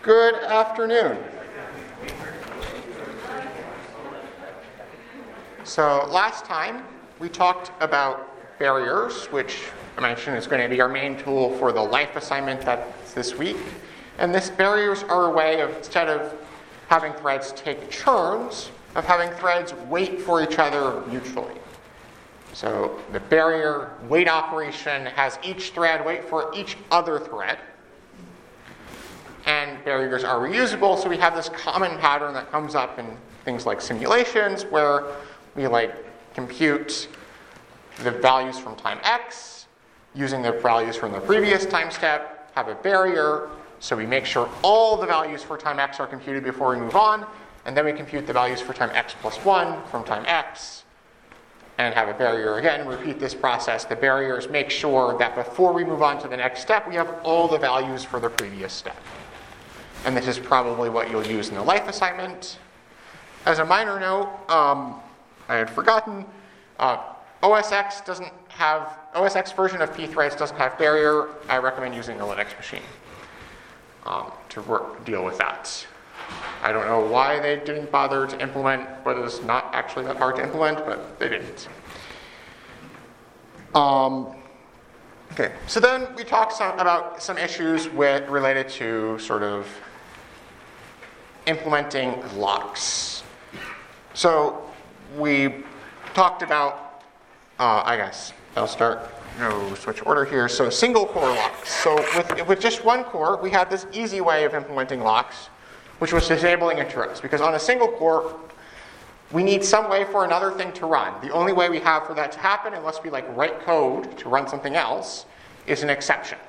Good afternoon. So last time we talked about barriers, which I mentioned is going to be our main tool for the life assignment that's this week. And these barriers are a way of, instead of having threads take turns, of having threads wait for each other mutually. So the barrier wait operation has each thread wait for each other thread. And barriers are reusable, so we have this common pattern that comes up in things like simulations where we compute the values from time x, using the values from the previous time step, have a barrier, so we make sure all the values for time x are computed before we move on, and then we compute the values for time x plus 1 from time x, and have a barrier again, repeat this process. The barriers make sure that before we move on to the next step, we have all the values for the previous step. And this is probably what you'll use in the life assignment. As a minor note, I had forgotten, OS X version of pthreads doesn't have barrier. I recommend using a Linux machine to deal with that. I don't know why they didn't bother to implement what is not actually that hard to implement, but they didn't. Okay, so then we talked about some issues related to sort of implementing locks. So we talked about, switch order here. So single core locks. So with just one core, we had this easy way of implementing locks, which was disabling interrupts. Because on a single core, we need some way for another thing to run. The only way we have for that to happen, unless we write code to run something else, is an exception.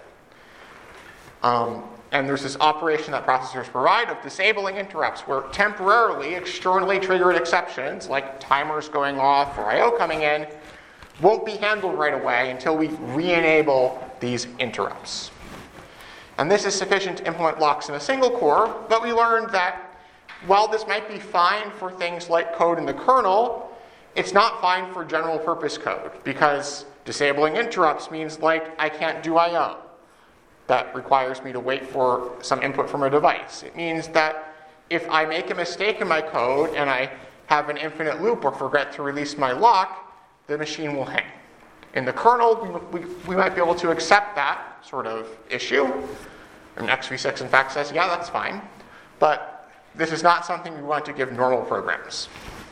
And there's this operation that processors provide of disabling interrupts, where temporarily externally triggered exceptions, like timers going off or I/O coming in, won't be handled right away until we re-enable these interrupts. And this is sufficient to implement locks in a single core, but we learned that while this might be fine for things like code in the kernel, it's not fine for general purpose code, because disabling interrupts means I can't do I/O. That requires me to wait for some input from a device. It means that if I make a mistake in my code and I have an infinite loop or forget to release my lock, the machine will hang. In the kernel, we might be able to accept that sort of issue. And xv6 in fact says, yeah, that's fine. But this is not something we want to give normal programs.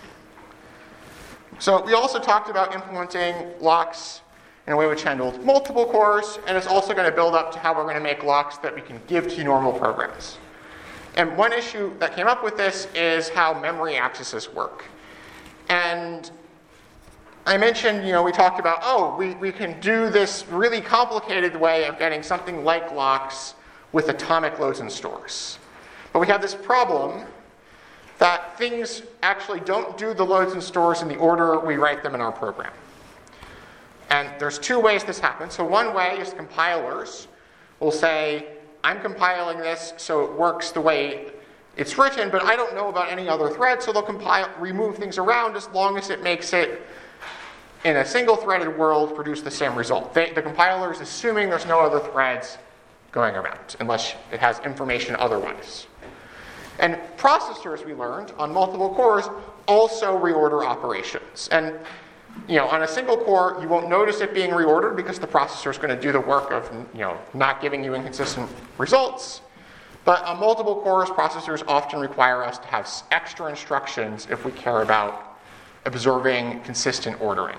So we also talked about implementing locks in a way which handled multiple cores, and it's also going to build up to how we're going to make locks that we can give to normal programs. And one issue that came up with this is how memory accesses work. And I mentioned, we talked about, we can do this really complicated way of getting something like locks with atomic loads and stores. But we have this problem that things actually don't do the loads and stores in the order we write them in our program. And there's two ways this happens. So one way is compilers will say, I'm compiling this so it works the way it's written, but I don't know about any other thread, so they'll remove things around as long as it makes it, in a single-threaded world, produce the same result. The compiler is assuming there's no other threads going around, unless it has information otherwise. And processors, we learned, on multiple cores, also reorder operations. And on a single core, you won't notice it being reordered because the processor is going to do the work of, not giving you inconsistent results. But on multiple cores, processors often require us to have extra instructions if we care about observing consistent ordering.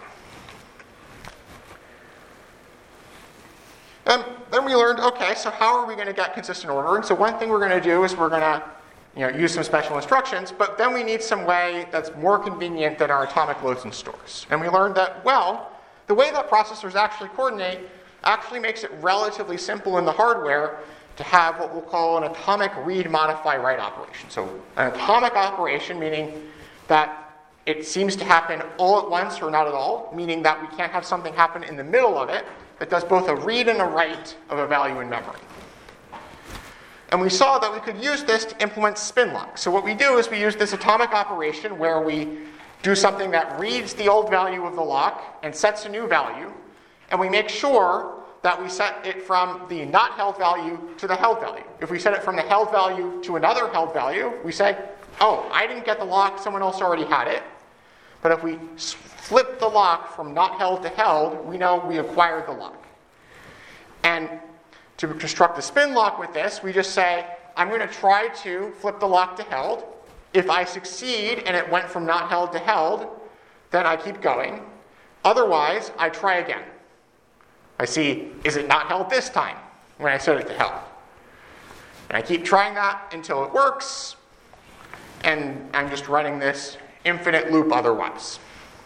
And then we learned, okay, so how are we going to get consistent ordering? So one thing we're going to do is we're going to use some special instructions, but then we need some way that's more convenient than our atomic loads and stores. And we learned that, the way that processors actually coordinate actually makes it relatively simple in the hardware to have what we'll call an atomic read, modify, write operation. So an atomic operation, meaning that it seems to happen all at once or not at all, meaning that we can't have something happen in the middle of it that does both a read and a write of a value in memory. And we saw that we could use this to implement spin lock. So what we do is we use this atomic operation where we do something that reads the old value of the lock and sets a new value, and we make sure that we set it from the not held value to the held value. If we set it from the held value to another held value, we say, oh, I didn't get the lock, someone else already had it. But if we flip the lock from not held to held, we know we acquired the lock. And to construct the spin lock with this, we just say, I'm going to try to flip the lock to held. If I succeed and it went from not held to held, then I keep going. Otherwise, I try again. I see, is it not held this time when I set it to held? And I keep trying that until it works, and I'm just running this infinite loop otherwise.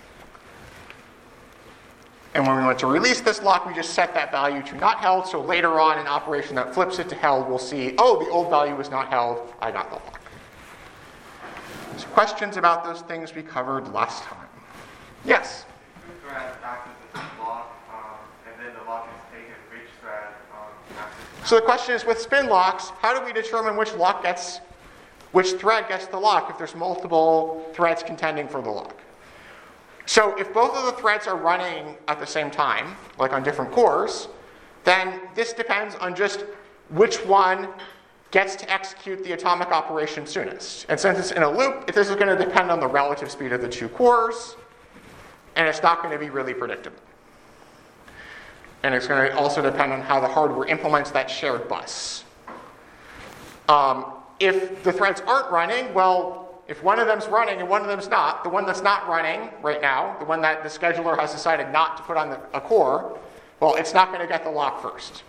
And when we want to release this lock, we just set that value to not held, so later on an operation that flips it to held, we'll see, oh, the old value was not held, I got the lock. So questions about those things we covered last time? Yes? Two threads access this lock, and then the lock is taken, which thread accesses. So the question is, with spin locks, how do we determine which thread gets the lock if there's multiple threads contending for the lock? So if both of the threads are running at the same time, like on different cores, then this depends on just which one gets to execute the atomic operation soonest. And since it's in a loop, this is going to depend on the relative speed of the two cores, and it's not going to be really predictable. And it's going to also depend on how the hardware implements that shared bus. If the threads aren't running, well, if one of them's running and one of them's not, the one that's not running right now, the one that the scheduler has decided not to put on a core, well, it's not going to get the lock first.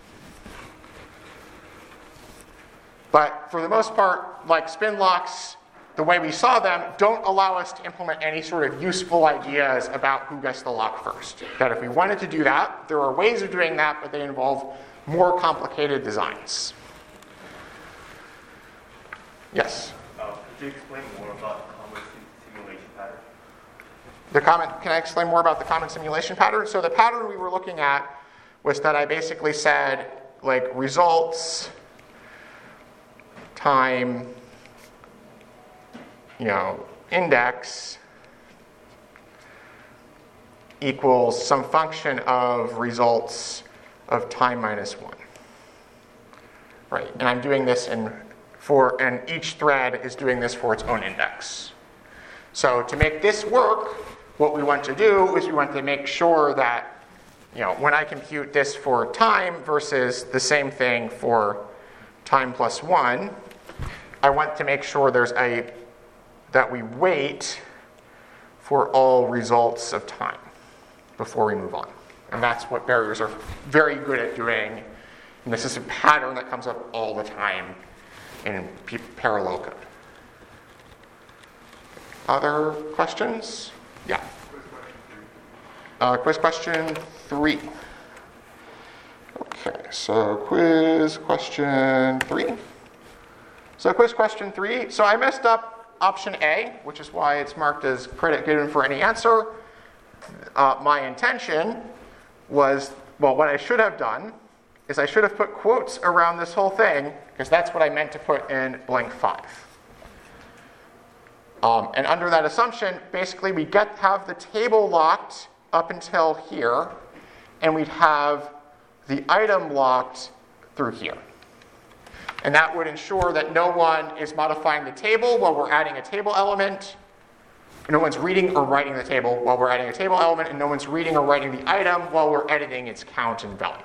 But for the most part, like spin locks, the way we saw them, don't allow us to implement any sort of useful ideas about who gets the lock first. That if we wanted to do that, there are ways of doing that, but they involve more complicated designs. Yes? Could you explain more about the common simulation pattern? Can I explain more about the common simulation pattern? So the pattern we were looking at was that I basically said, like, results, time, index equals some function of results of time minus 1. Right, and I'm doing this and each thread is doing this for its own index. So to make this work, what we want to do is we want to make sure that, when I compute this for time versus the same thing for time plus 1, I want to make sure that we wait for all results of time before we move on. And that's what barriers are very good at doing. And this is a pattern that comes up all the time in parallel code. Other questions? Yeah. Quiz question 3. Okay, so quiz question 3. So quiz question 3. So I messed up option A, which is why it's marked as credit given for any answer. My intention was, what I should have done is I should have put quotes around this whole thing, because that's what I meant to put in blank 5. And under that assumption, basically we have the table locked up until here, and we'd have the item locked through here. And that would ensure that no one is modifying the table while we're adding a table element. No one's reading or writing the table while we're adding a table element, and no one's reading or writing the item while we're editing its count and value.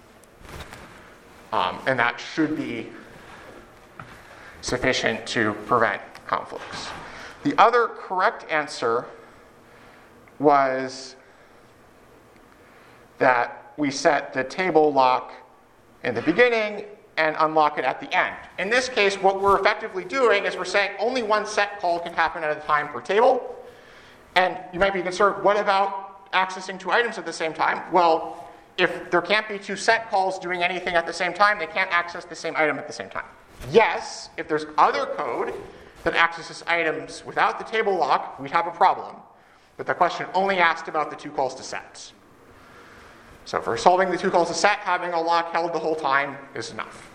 And that should be sufficient to prevent conflicts. The other correct answer was that we set the table lock in the beginning and unlock it at the end. In this case, what we're effectively doing is we're saying only one set call can happen at a time per table. And you might be concerned, what about accessing 2 items at the same time? Well, if there can't be 2 set calls doing anything at the same time, they can't access the same item at the same time. Yes, if there's other code that accesses items without the table lock, we'd have a problem. But the question only asked about the 2 calls to sets. So for solving the 2 calls to set, having a lock held the whole time is enough.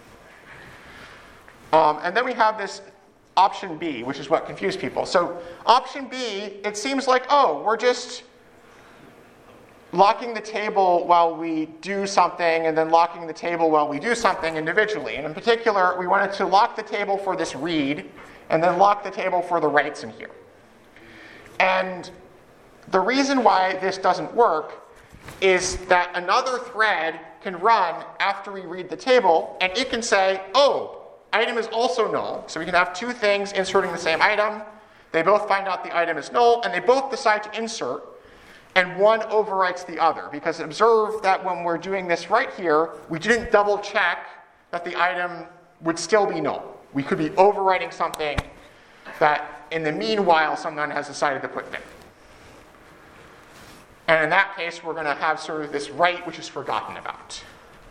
And then we have this option B, which is what confused people. So option B, it seems like, we're just locking the table while we do something and then locking the table while we do something individually. And in particular, we wanted to lock the table for this read and then lock the table for the writes in here. And the reason why this doesn't work is that another thread can run after we read the table, and it can say, oh, item is also null. So we can have two things inserting the same item. They both find out the item is null, and they both decide to insert, and one overwrites the other. Because observe that when we're doing this right here, we didn't double check that the item would still be null. We could be overwriting something that in the meanwhile someone has decided to put there. And in that case, we're going to have sort of this write which is forgotten about.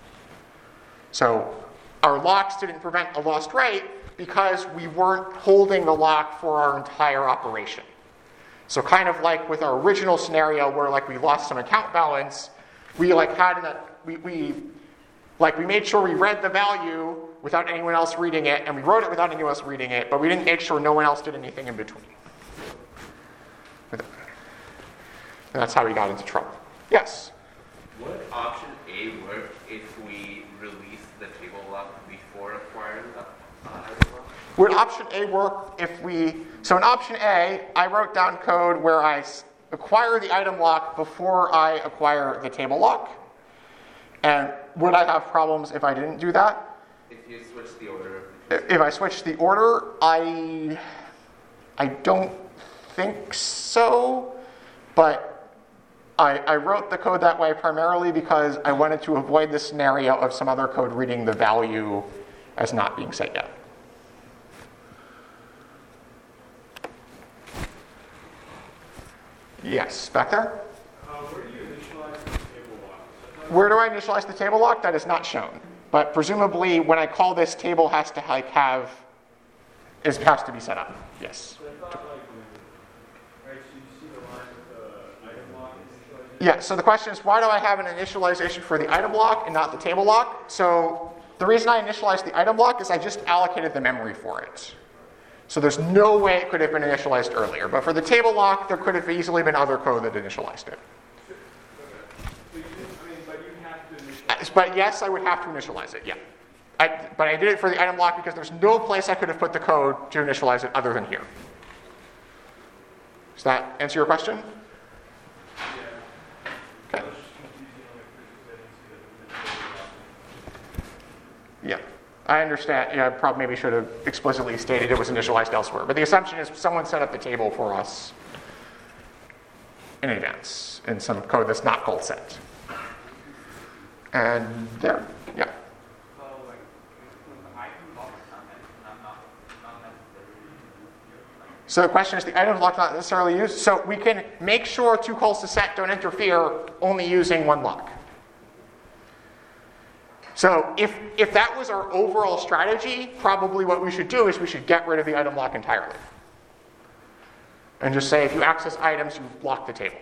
So our locks didn't prevent a lost write because we weren't holding the lock for our entire operation. So kind of like with our original scenario where like we lost some account balance, we like had we made sure we read the value without anyone else reading it, and we wrote it without anyone else reading it, but we didn't make sure no one else did anything in between. And that's how we got into trouble. Yes? Would option A work if we release the table lock before acquiring the item lock? Would option A work if so in option A, I wrote down code where I acquire the item lock before I acquire the table lock. And would I have problems if I didn't do that? If you switch the order. If I switch the order, I don't think so, but I wrote the code that way primarily because I wanted to avoid the scenario of some other code reading the value as not being set yet. Yes, back there? Where do you initialize the table lock? Where do I initialize the table lock? That is not shown. But presumably, when I call this, table has to has to be set up. Yes. So I thought right, so you see the line with the item lock initialization? Yeah, so the question is, why do I have an initialization for the item lock and not the table lock? So the reason I initialized the item lock is I just allocated the memory for it. So there's no way it could have been initialized earlier. But for the table lock, there could have easily been other code that initialized it. But yes, I would have to initialize it, yeah. But I did it for the item lock because there's no place I could have put the code to initialize it other than here. Does that answer your question? Okay. Yeah, I understand. Yeah, I probably maybe should have explicitly stated it was initialized elsewhere. But the assumption is someone set up the table for us in advance in some code that's not called set. And there, yeah. So, like, the item lock is not necessarily used. So the question is, the item lock not necessarily used? So we can make sure two calls to set don't interfere only using one lock. So if that was our overall strategy, probably what we should do is we should get rid of the item lock entirely. And just say, if you access items, you block the table.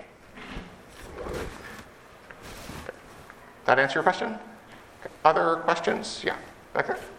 That answer your question? Okay. Other questions? Yeah, back there.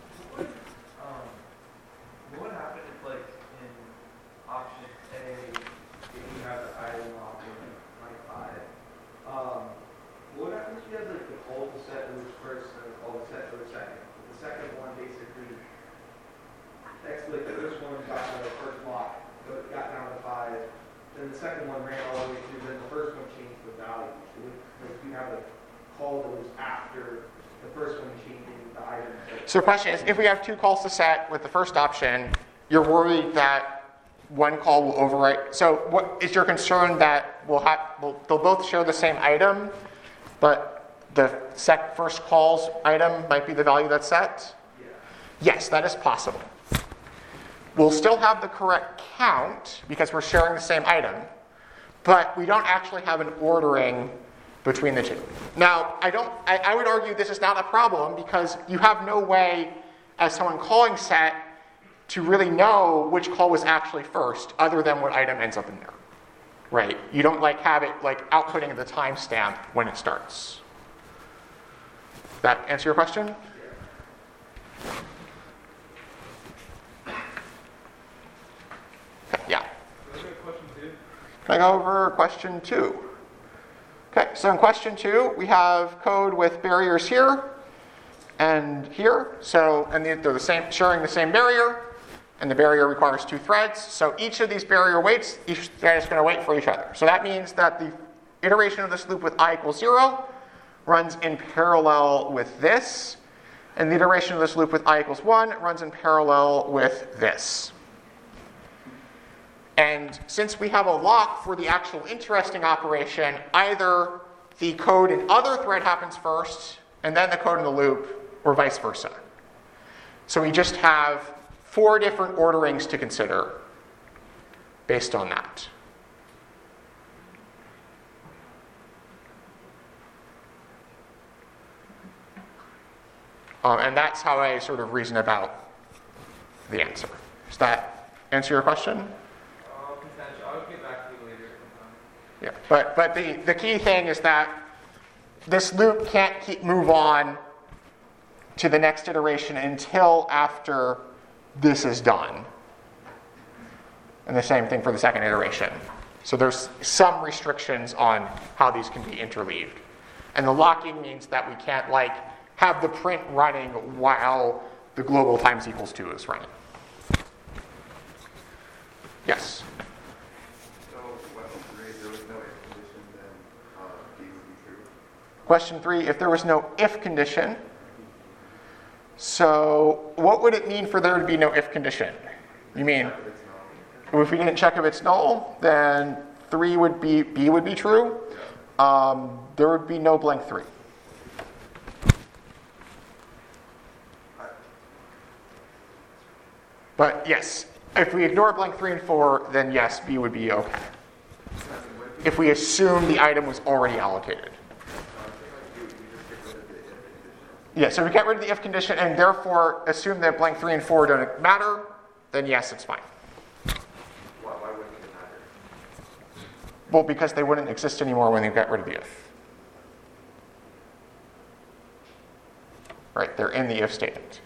What would happen if, like, in option A, if you have the item lock in 25, what would happen if you had, like, the call to set moves first and the call to set moves second? The second one basically, like, the first one got the first lock, got down to 5, then the second one ran all the way through, then the first one changed the value. So, like, you have a call that was after the first one changing the item. So the question is, if we have two calls to set with the first option, you're worried that one call will overwrite. So what is your concern that they'll both share the same item, but the first call's item might be the value that's set? Yeah. Yes, that is possible. We'll still have the correct count because we're sharing the same item, but we don't actually have an ordering between the two. Now, I would argue this is not a problem because you have no way, as someone calling set, to really know which call was actually first, other than what item ends up in there, right? You don't have it outputting the timestamp when it starts. That answer your question? Okay, yeah. Can I go over question 2? Okay, so in question 2, we have code with barriers here and here. So, and they're the same, sharing the same barrier, and the barrier requires 2 threads. So each of these barrier waits, each thread is going to wait for each other. So that means that the iteration of this loop with I equals 0 runs in parallel with this, and the iteration of this loop with I equals 1 runs in parallel with this. And since we have a lock for the actual interesting operation, either the code in other thread happens first, and then the code in the loop, or vice versa. So we just have 4 different orderings to consider based on that. And that's how I sort of reason about the answer. Does that answer your question? Potential. I'll get back to you later. Yeah, but the key thing is that this loop can't move on to the next iteration until after this is done. And the same thing for the second iteration. So there's some restrictions on how these can be interleaved. And the locking means that we can't have the print running while the global times equals 2 is running. Yes? So, question 3, if there was no if condition, then B would be true. Question 3, if there was no if condition, so what would it mean for there to be no if condition? You mean, if we didn't check if it's null, then B would be true. There would be no blank 3. But yes, if we ignore blank 3 and 4, then yes, B would be okay. If we assume the item was already allocated. Yeah, so we get rid of the if condition and therefore assume that blank 3 and 4 don't matter, then yes, it's fine. Why wouldn't it matter? Well, because they wouldn't exist anymore when you get rid of the if. Right, they're in the if statement.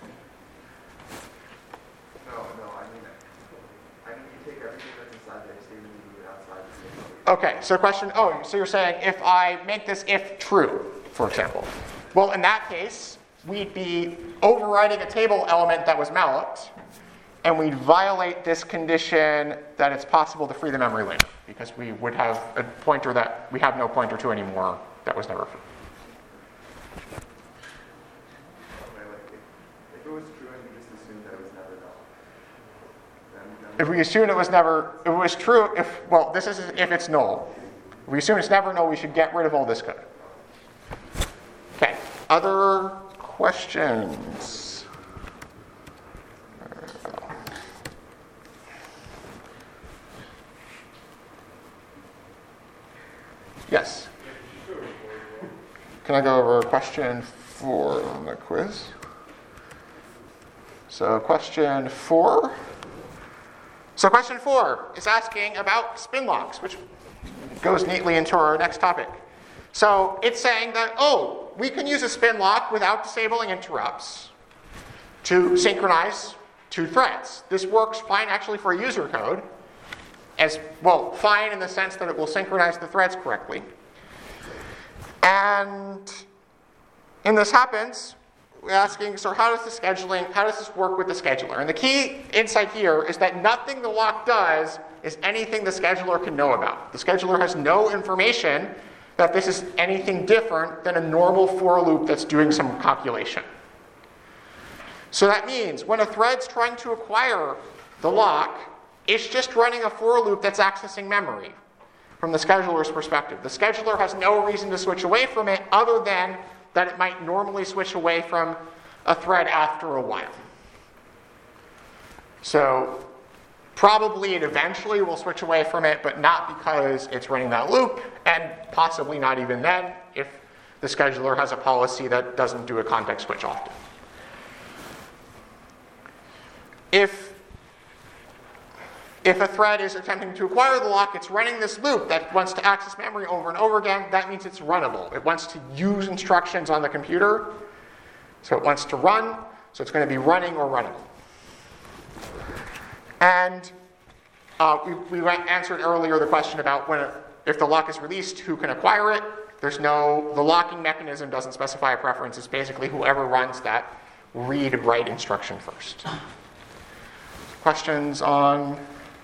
You take everything that's inside the if statement and move it outside the statement. Okay, so you're saying if I make this if true, for example. Well, in that case, we'd be overriding a table element that was malloced, and we'd violate this condition that it's possible to free the memory later, because we would have a pointer that we have no pointer to anymore that was never free. If it was true and you just assumed that it was never null, then If we assume it was true, this is if it's null. If we assume it's never null, we should get rid of all this code. Okay, other questions? Yes? Can I go over question 4 on the quiz? So question 4. So question 4 is asking about spin locks, which goes neatly into our next topic. So it's saying that, we can use a spin lock without disabling interrupts to synchronize 2 threads. This works fine actually for user code, as well, fine in the sense that it will synchronize the threads correctly. And when this happens, we're asking, so how does this work with the scheduler? And the key insight here is that nothing the lock does is anything the scheduler can know about. The scheduler has no information that this is anything different than a normal for loop that's doing some calculation. So that means when a thread's trying to acquire the lock, it's just running a for loop that's accessing memory from the scheduler's perspective. The scheduler has no reason to switch away from it other than that it might normally switch away from a thread after a while. So probably it eventually will switch away from it, but not because it's running that loop, and possibly not even then if the scheduler has a policy that doesn't do a context switch often. If a thread is attempting to acquire the lock, it's running this loop that wants to access memory over and over again. That means it's runnable. It wants to use instructions on the computer. So it wants to run. So it's going to be running or runnable. And we answered earlier the question about if the lock is released, who can acquire it? The locking mechanism doesn't specify a preference. It's basically whoever runs that read-write instruction first. Questions on?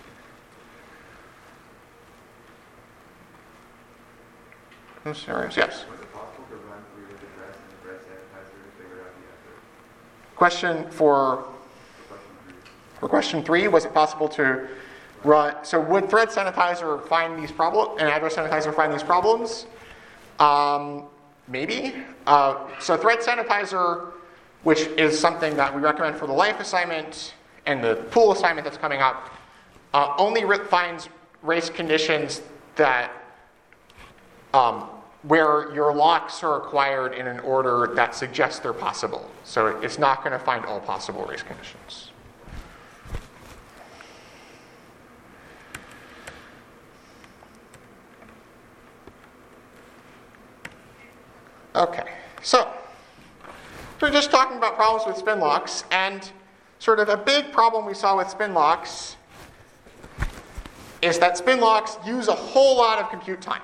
Those scenarios? Yes. Was it possible to run through the address and the thread sanitizer to figure out the answer? Question for question 3, was it possible to run? So would thread sanitizer find these problems, and address sanitizer find these problems? Maybe. So thread sanitizer, which is something that we recommend for the life assignment and the pool assignment that's coming up, only finds race conditions that where your locks are acquired in an order that suggests they're possible. So it's not going to find all possible race conditions. Okay, so we're just talking about problems with spin locks, and sort of a big problem we saw with spin locks is that spin locks use a whole lot of compute time.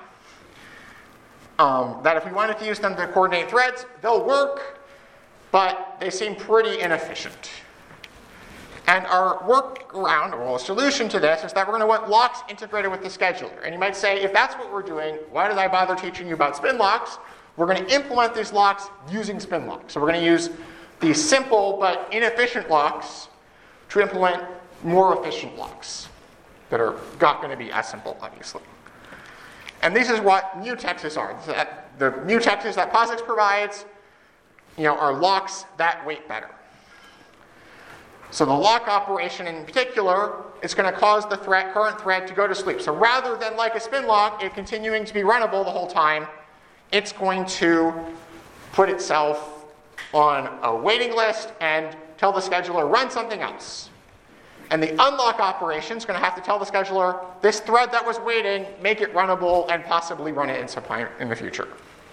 That if we wanted to use them to coordinate threads, they'll work, but they seem pretty inefficient. And our workaround, or solution to this, is that we're going to want locks integrated with the scheduler. And you might say, if that's what we're doing, why did I bother teaching you about spin locks? We're going to implement these locks using spin locks. So we're going to use these simple but inefficient locks to implement more efficient locks that are not going to be as simple, obviously. And this is what mutexes are. The mutexes that POSIX provides, are locks that weight better. So the lock operation in particular is going to cause the current thread to go to sleep. So rather than like a spin lock, it continuing to be runnable the whole time, it's going to put itself on a waiting list and tell the scheduler, run something else. And the unlock operation is going to have to tell the scheduler, this thread that was waiting, make it runnable and possibly run it in some time in the future.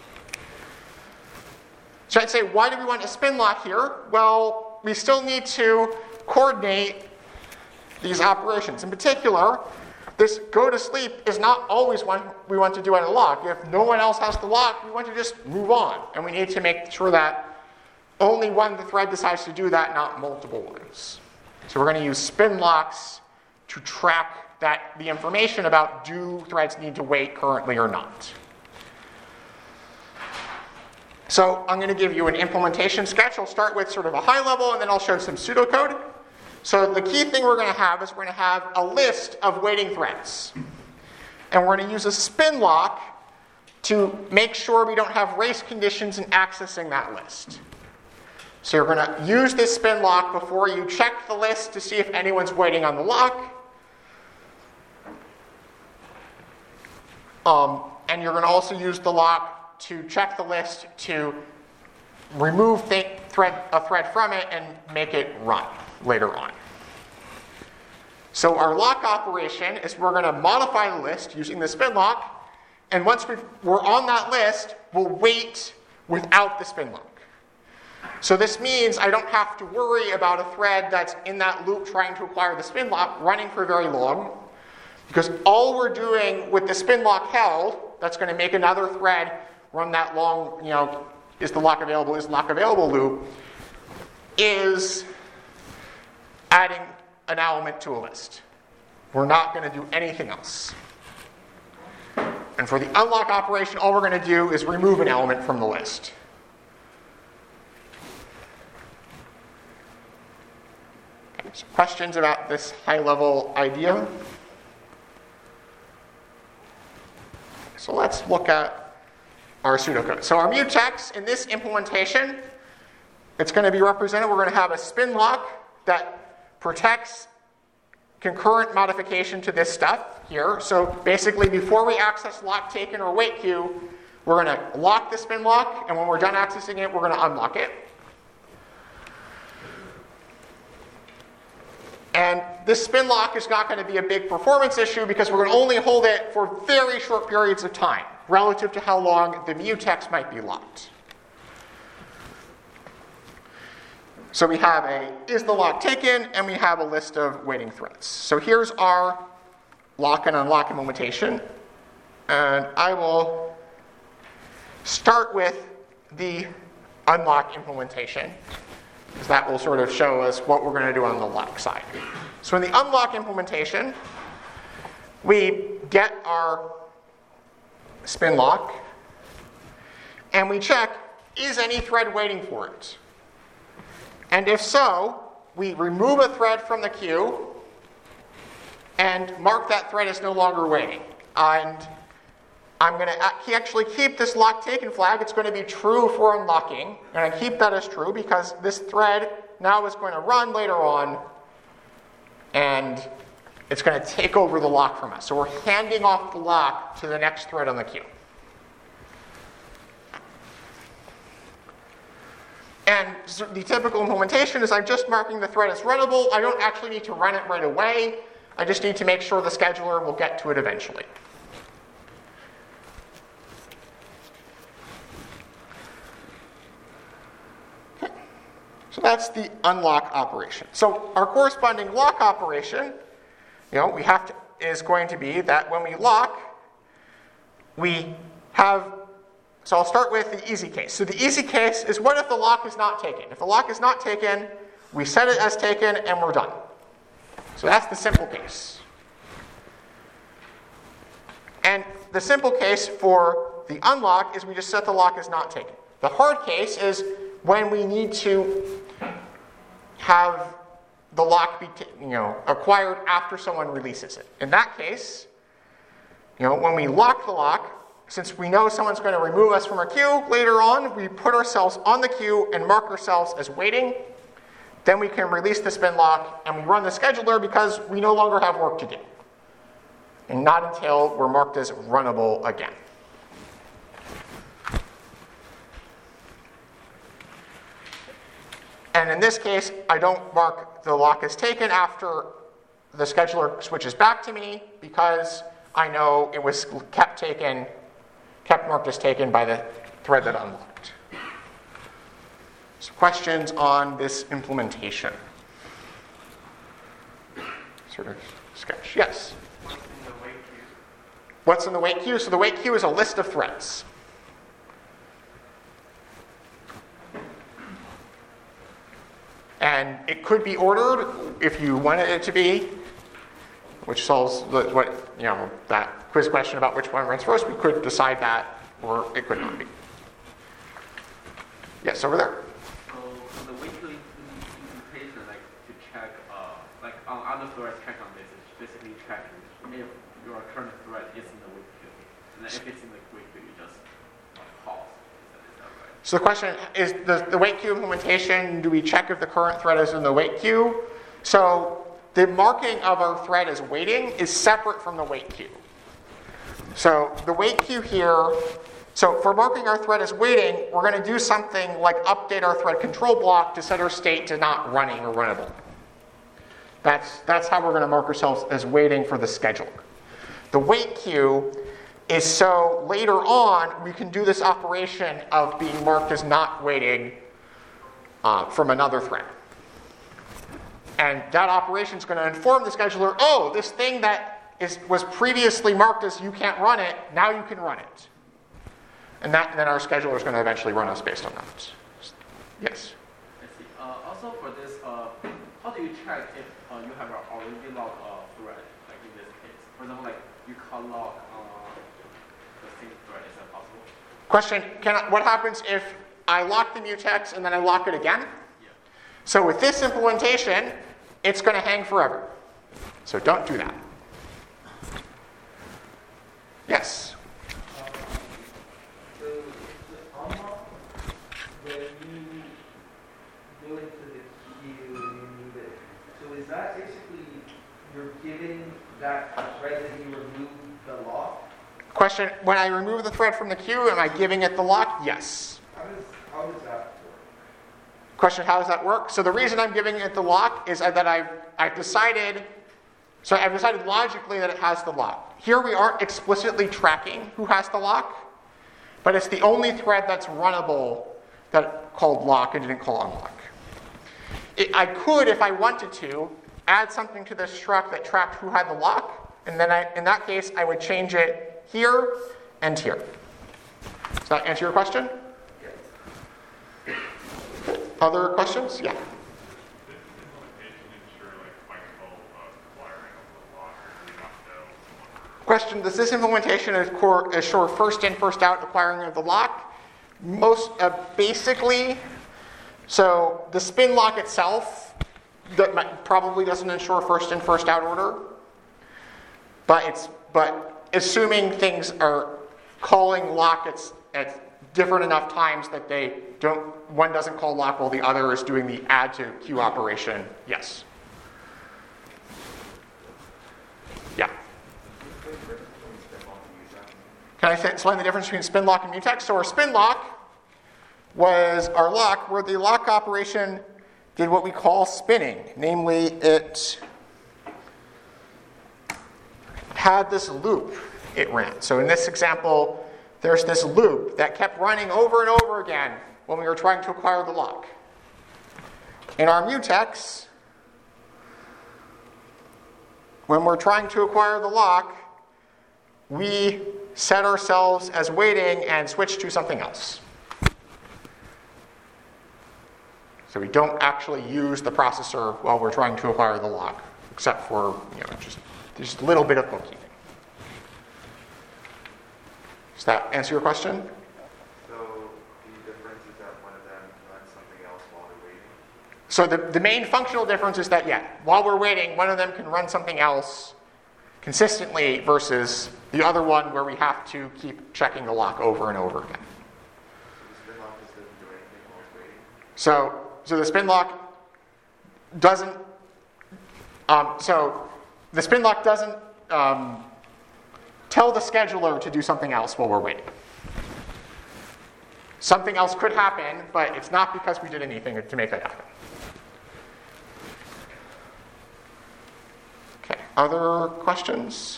So I'd say, why do we want a spin lock here? Well, we still need to coordinate these operations. In particular, this go to sleep is not always what we want to do on a lock. If no one else has the lock, we want to just move on. And we need to make sure that only when the thread decides to do that, not multiple ones. So we're going to use spin locks to track the information about do threads need to wait currently or not. So I'm going to give you an implementation sketch. I'll start with sort of a high level, and then I'll show some pseudocode. So the key thing we're going to have is we're going to have a list of waiting threads. And we're going to use a spin lock to make sure we don't have race conditions in accessing that list. So you're going to use this spin lock before you check the list to see if anyone's waiting on the lock. And you're going to also use the lock to check the list to remove a thread from it and make it run later on. So our lock operation is we're going to modify the list using the spin lock, and once we're on that list, we'll wait without the spin lock. So this means I don't have to worry about a thread that's in that loop trying to acquire the spin lock running for very long, because all we're doing with the spin lock held, that's going to make another thread run that long, is the lock available loop, is adding an element to a list. We're not going to do anything else. And for the unlock operation, all we're going to do is remove an element from the list. Okay, so questions about this high-level idea? So let's look at our pseudocode. So our mutex in this implementation, it's going to be represented. We're going to have a spin lock that protects concurrent modification to this stuff here. So basically, before we access lock taken or wait queue, we're going to lock the spin lock, and when we're done accessing it, we're going to unlock it. And this spin lock is not going to be a big performance issue because we're going to only hold it for very short periods of time relative to how long the mutex might be locked. So we have is the lock taken, and we have a list of waiting threads. So here's our lock and unlock implementation. And I will start with the unlock implementation, because that will sort of show us what we're going to do on the lock side. So in the unlock implementation, we get our spin lock, and we check, is any thread waiting for it? And if so, we remove a thread from the queue and mark that thread as no longer waiting. And I'm going to actually keep this lock taken flag. It's going to be true for unlocking. And I keep that as true because this thread now is going to run later on, and it's going to take over the lock from us. So we're handing off the lock to the next thread on the queue. And the typical implementation is I'm just marking the thread as runnable. I don't actually need to run it right away. I just need to make sure the scheduler will get to it eventually. Okay. So that's the unlock operation. So our corresponding lock operation, is going to be that when we lock, we have. So I'll start with the easy case. So the easy case is, what if the lock is not taken? If the lock is not taken, we set it as taken and we're done. So that's the simple case. And the simple case for the unlock is we just set the lock as not taken. The hard case is when we need to have the lock be acquired after someone releases it. In that case, when we lock the lock, since we know someone's going to remove us from our queue later on, we put ourselves on the queue and mark ourselves as waiting. Then we can release the spin lock and we run the scheduler because we no longer have work to do. And not until we're marked as runnable again. And in this case, I don't mark the lock as taken after the scheduler switches back to me because I know it was kept marked as taken by the thread that unlocked. So questions on this implementation? Sort of sketch. Yes? What's in the wait queue? What's in the wait queue? So the wait queue is a list of threads. And it could be ordered if you wanted it to be, which solves that quiz question about which one runs first. We could decide that, or it could not be. Yes, over there. So for the weekly implementation, to check, on other threads, check on this, it's basically checking if your current thread is in the wait queue. And then if it's in the wait queue, you just pause. Is that right? So the question is, the wait queue implementation, do we check if the current thread is in the wait queue? So the marking of our thread as waiting is separate from the wait queue. So the wait queue here, so for marking our thread as waiting, we're going to do something like update our thread control block to set our state to not running or runnable. That's how we're going to mark ourselves as waiting for the scheduler. The wait queue is so later on we can do this operation of being marked as not waiting from another thread. And that operation is going to inform the scheduler, this thing that was previously marked as you can't run it, now you can run it. And then our scheduler is going to eventually run us based on that. Yes? I see. Also for this, how do you check if you have an already locked thread, like in this case? For example, you can't lock the same thread. Is that possible? Question, what happens if I lock the mutex and then I lock it again? Yeah. So with this implementation, it's going to hang forever. So don't do that. Yes? So the unlock, when you go into the queue and you need it, so is that basically you're giving that thread that you removed the lock? Question, when I remove the thread from the queue, am I giving it the lock? Yes. How does that work? Question, how does that work? So the reason I'm giving it the lock is that I've decided logically that it has the lock. Here we aren't explicitly tracking who has the lock, but it's the only thread that's runnable that called lock and didn't call unlock. I could, if I wanted to, add something to this struct that tracked who had the lock, and then in that case I would change it here and here. Does that answer your question? Other questions? Yeah. Question, does this implementation assure first in, first out acquiring of the lock? Basically, so the spin lock itself probably doesn't ensure first in, first out order. But assuming things are calling lock at different enough times that one doesn't call lock while the other is doing the add to queue operation, yes. Yeah. Can I explain the difference between spin lock and mutex? So our spin lock was our lock where the lock operation did what we call spinning. Namely, it had this loop it ran. So in this example, there's this loop that kept running over and over again when we were trying to acquire the lock. In our mutex, when we're trying to acquire the lock, we set ourselves as waiting and switch to something else. So we don't actually use the processor while we're trying to acquire the lock, except for just a little bit of bookkeeping. Does that answer your question? So the difference is that one of them runs something else while they're waiting? So the main functional difference is that, while we're waiting, one of them can run something else consistently versus the other one where we have to keep checking the lock over and over again. The spin lock just doesn't do anything while it's waiting? So the spin lock doesn't. So the spin lock doesn't tell the scheduler to do something else while we're waiting. Something else could happen, but it's not because we did anything to make that happen. Okay, other questions?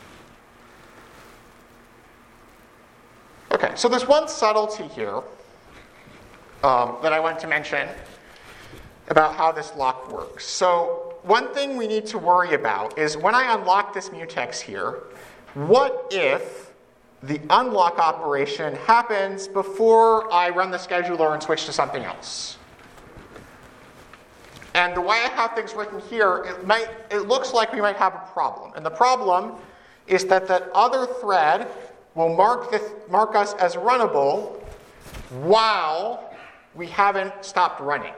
Okay, so there's one subtlety here that I want to mention about how this lock works. So one thing we need to worry about is when I unlock this mutex here, what if the unlock operation happens before I run the scheduler and switch to something else? And the way I have things written here, it looks like we might have a problem. And the problem is that other thread will mark us as runnable while we haven't stopped running.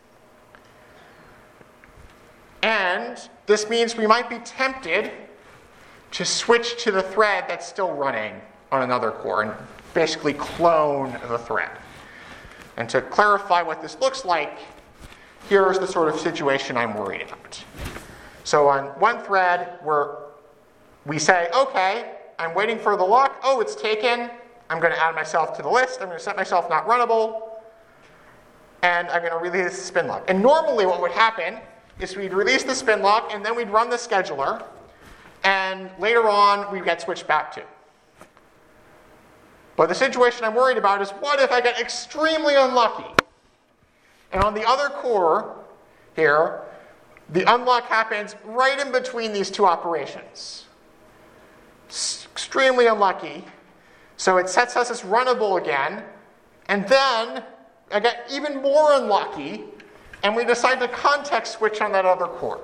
And this means we might be tempted to switch to the thread that's still running on another core and basically clone the thread. And to clarify what this looks like, here's the sort of situation I'm worried about. So on one thread, we say, okay, I'm waiting for the lock. Oh, it's taken. I'm going to add myself to the list. I'm going to set myself not runnable. And I'm going to release the spin lock. And normally what would happen is we'd release the spin lock, and then we'd run the scheduler. And later on, we get switched back to. But the situation I'm worried about is, what if I get extremely unlucky? And on the other core here, the unlock happens right in between these two operations. It's extremely unlucky. So it sets us as runnable again. And then I get even more unlucky, and we decide to context switch on that other core.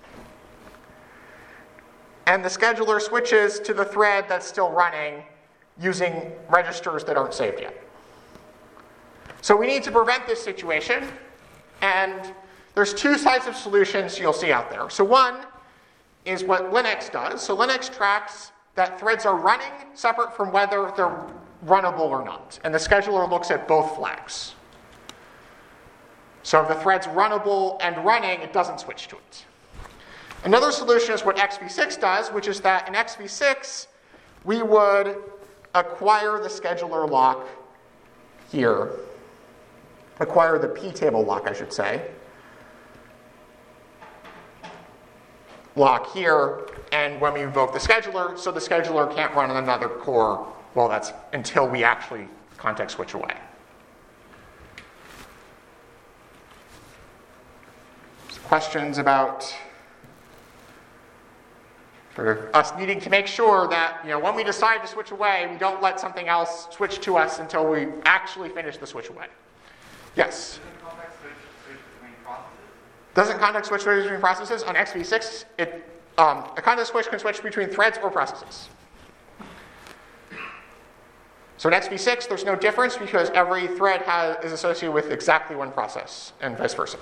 And the scheduler switches to the thread that's still running using registers that aren't saved yet. So we need to prevent this situation, and there's two types of solutions you'll see out there. So one is what Linux does. So Linux tracks that threads are running separate from whether they're runnable or not. And the scheduler looks at both flags. So if the thread's runnable and running, it doesn't switch to it. Another solution is what XV6 does, which is that in XV6, we would acquire the scheduler lock here. Acquire the p-table lock, I should say. Lock here, and when we invoke the scheduler, so the scheduler can't run on another core, well, that's until we actually context switch away. Questions about For us needing to make sure that, when we decide to switch away, we don't let something else switch to us until we actually finish the switch away. Yes? Doesn't context switch between processes? Doesn't context switch between processes? On XV6, a context switch can switch between threads or processes. So in XV6, there's no difference because every thread is associated with exactly one process, and vice versa.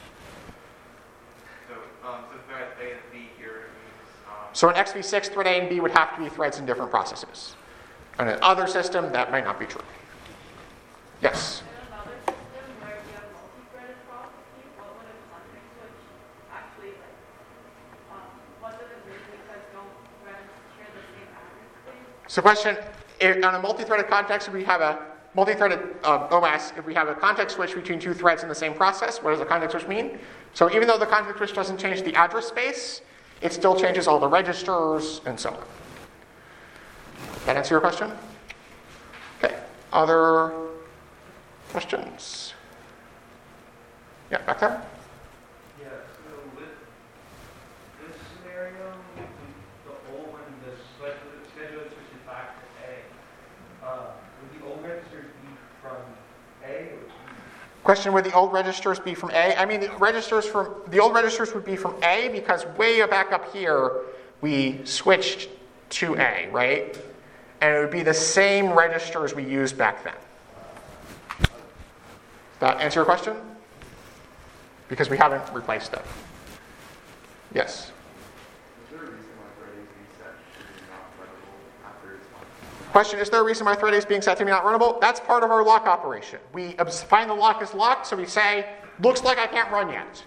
So thread A and B here means... So in XV6, thread A and B would have to be threads in different processes. On another system, that might not be true. Yes? In another system where you have multi-threaded processes, what would a context switch actually what does it mean because don't threads share the same address space? So question, on a multi-threaded context, if we have a multi-threaded OS, if we have a context switch between two threads in the same process, what does a context switch mean? So even though the context switch doesn't change the address space, it still changes all the registers and so on. That answer your question? Okay. Other questions? Yeah, back there? Yeah, so with this scenario, when the scheduler switches back to A, would the old registers be from A or B? Question, would the old registers be from A? I mean, the old registers would be from A because way back up here, we switched to A, right? And it would be the same registers we used back then. Does that answer your question? Because we haven't replaced them. Yes? Is there a reason why thread A is being set to be not runnable after it's run? Question, is there a reason why thread A is being set to be not runnable? That's part of our lock operation. We find the lock is locked, so we say, looks like I can't run yet.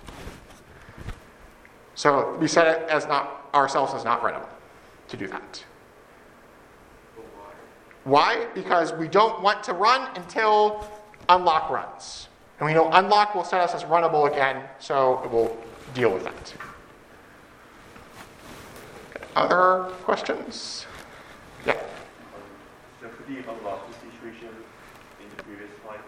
So we set it as ourselves as not runnable to do that. Why? Because we don't want to run until unlock runs. And we know unlock will set us as runnable again, so it will deal with that. Okay. Other questions? Yeah. So for the unlocking situation in the previous slide,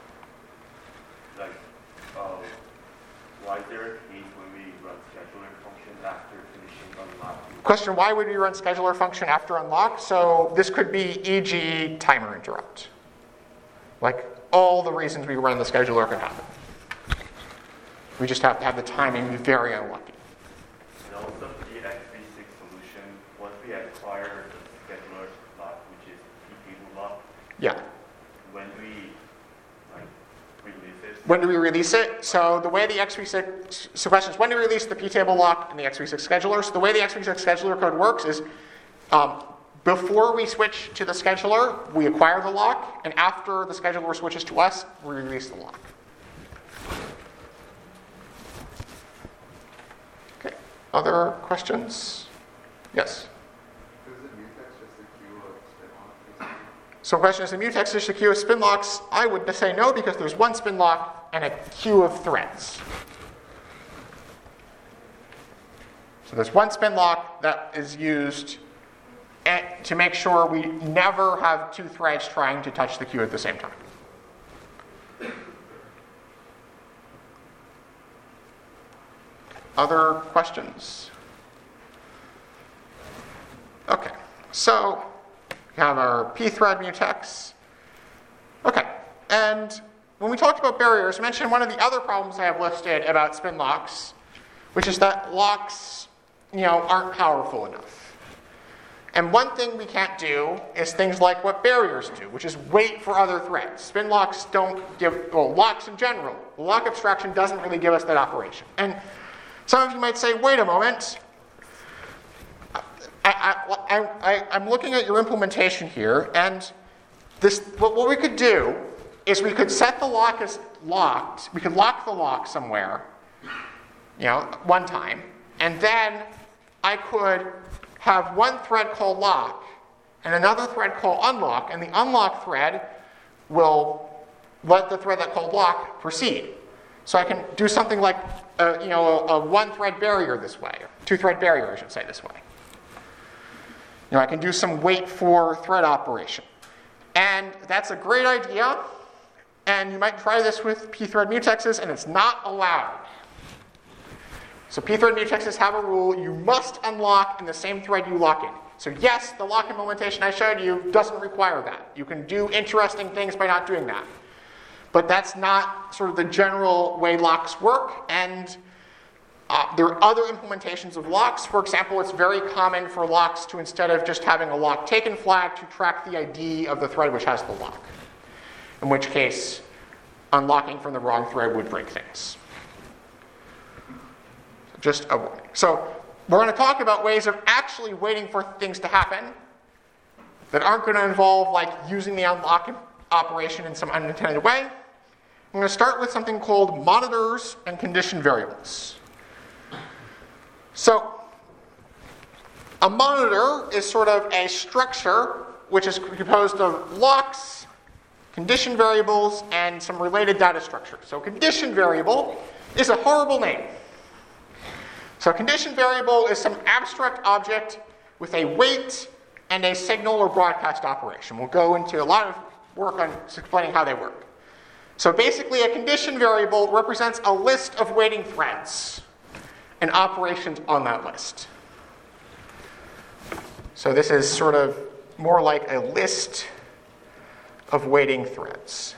why is there a case when we run scheduler function after finishing unlocking? Question, why would we run scheduler function after unlock? So this could be e.g. timer interrupt. Like all the reasons we run the scheduler can happen. We just have to have the timing be very unlucky. And also for the XV6 solution, once we acquire the scheduler lock, which is p-table lock, Yeah. when do we release it? When do we release it? So the way the XV6, so question is, when do we release the p-table lock and the XV6 scheduler? So the way the XV6 scheduler code works is, before we switch to the scheduler, we acquire the lock, and after the scheduler switches to us, we release the lock. Okay, other questions? Yes? Is it mutex just a queue of spin locks? So the question is, the mutex just a queue of spin locks? I would say no, because there's one spin lock and a queue of threads. So there's one spin lock that is used to make sure we never have two threads trying to touch the queue at the same time. Other questions? Okay, so we have our pthread mutex. Okay, and when we talked about barriers, I mentioned one of the other problems I have listed about spin locks, which is that locks, aren't powerful enough. And one thing we can't do is things like what barriers do, which is wait for other threads. Spin locks don't give, locks in general, lock abstraction doesn't really give us that operation. And some of you might say, wait a moment, I'm looking at your implementation here, and what we could do is we could set the lock as locked, we could lock the lock somewhere, one time, and then I could have one thread called lock and another thread called unlock, and the unlock thread will let the thread that called lock proceed. So I can do something like a one-thread barrier this way, or two-thread barrier, I should say, this way. I can do some wait for thread operation. And that's a great idea, and you might try this with pthread mutexes, and it's not allowed. So pthread mutexes have a rule: you must unlock in the same thread you lock in. So yes, the lock implementation I showed you doesn't require that. You can do interesting things by not doing that. But that's not sort of the general way locks work, and there are other implementations of locks. For example, it's very common for locks to, instead of just having a lock taken flag, to track the ID of the thread which has the lock. In which case, unlocking from the wrong thread would break things. Just a warning. So we're going to talk about ways of actually waiting for things to happen that aren't going to involve like using the unlock operation in some unintended way. I'm going to start with something called monitors and condition variables. So a monitor is sort of a structure which is composed of locks, condition variables, and some related data structures. So condition variable is a horrible name. So a condition variable is some abstract object with a wait and a signal or broadcast operation. We'll go into a lot of work on explaining how they work. So basically, a condition variable represents a list of waiting threads and operations on that list. So this is sort of more like a list of waiting threads.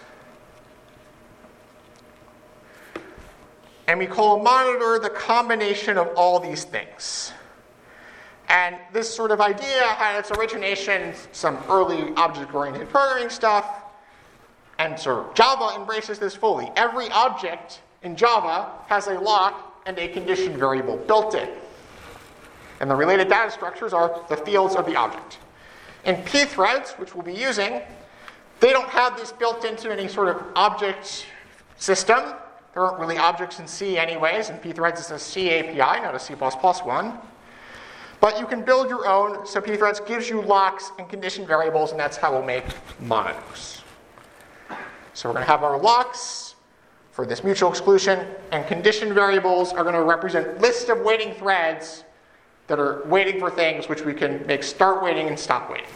And we call a monitor the combination of all these things. And this sort of idea had its origination in some early object-oriented programming stuff. And so Java embraces this fully. Every object in Java has a lock and a condition variable built in. And the related data structures are the fields of the object. In pthreads, which we'll be using, they don't have this built into any sort of object system. There aren't really objects in C anyways, and pthreads is a C API, not a C++ one. But you can build your own, so pthreads gives you locks and condition variables, and that's how we'll make monitors. So we're going to have our locks for this mutual exclusion, and condition variables are going to represent lists of waiting threads that are waiting for things which we can make start waiting and stop waiting.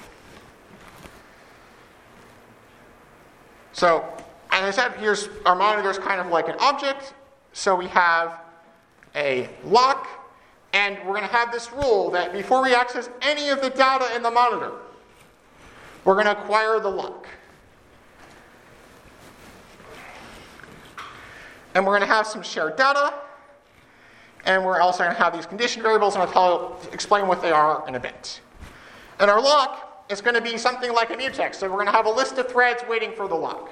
So, as I said, here's our monitor is kind of like an object. So we have a lock, and we're going to have this rule that before we access any of the data in the monitor, we're going to acquire the lock. And we're going to have some shared data, and we're also going to have these condition variables, and I'll explain what they are in a bit. And our lock is going to be something like a mutex, so we're going to have a list of threads waiting for the lock.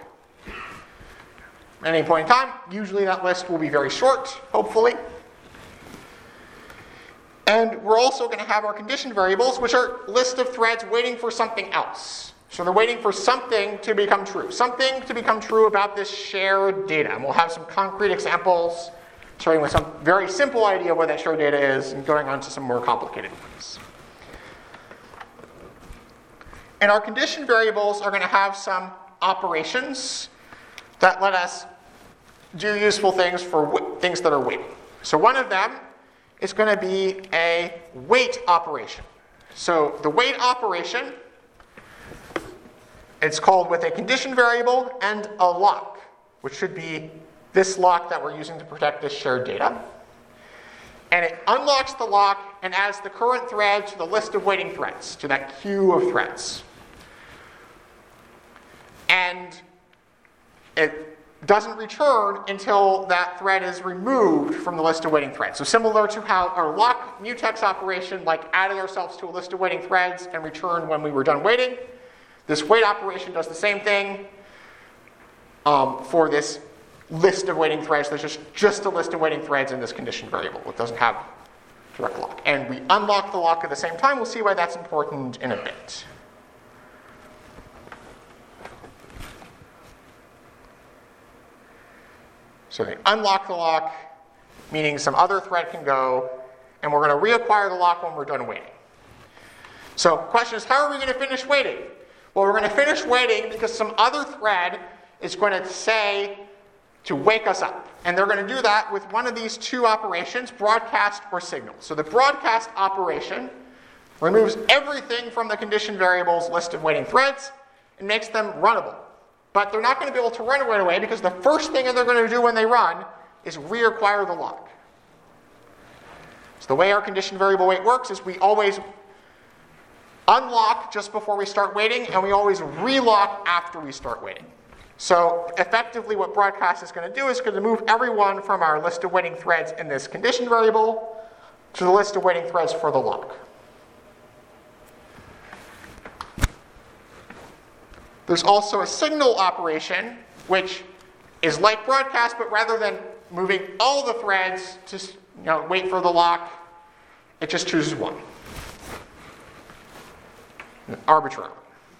At any point in time, usually that list will be very short, hopefully. And we're also going to have our condition variables, which are a list of threads waiting for something else. So they're waiting for something to become true. Something to become true about this shared data. And we'll have some concrete examples, starting with some very simple idea of what that shared data is, and going on to some more complicated ones. And our condition variables are going to have some operations that let us do useful things for things that are waiting. So one of them is going to be a wait operation. So the wait operation, it's called with a condition variable and a lock, which should be this lock that we're using to protect this shared data. And it unlocks the lock and adds the current thread to the list of waiting threads, to that queue of threads. And it doesn't return until that thread is removed from the list of waiting threads. So similar to how our lock mutex operation added ourselves to a list of waiting threads and returned when we were done waiting, this wait operation does the same thing for this list of waiting threads. There's just a list of waiting threads in this condition variable. It doesn't have direct lock. And we unlock the lock at the same time. We'll see why that's important in a bit. So they unlock the lock, meaning some other thread can go, and we're going to reacquire the lock when we're done waiting. So the question is, how are we going to finish waiting? Well, we're going to finish waiting because some other thread is going to say to wake us up. And they're going to do that with one of these two operations, broadcast or signal. So the broadcast operation removes everything from the condition variable's list of waiting threads and makes them runnable. But they're not going to be able to run right away because the first thing that they're going to do when they run is reacquire the lock. So the way our condition variable wait works is we always unlock just before we start waiting, and we always relock after we start waiting. So effectively what broadcast is going to do is going to move everyone from our list of waiting threads in this condition variable to the list of waiting threads for the lock. There's also a signal operation, which is like broadcast, but rather than moving all the threads to wait for the lock, it just chooses one, arbitrarily.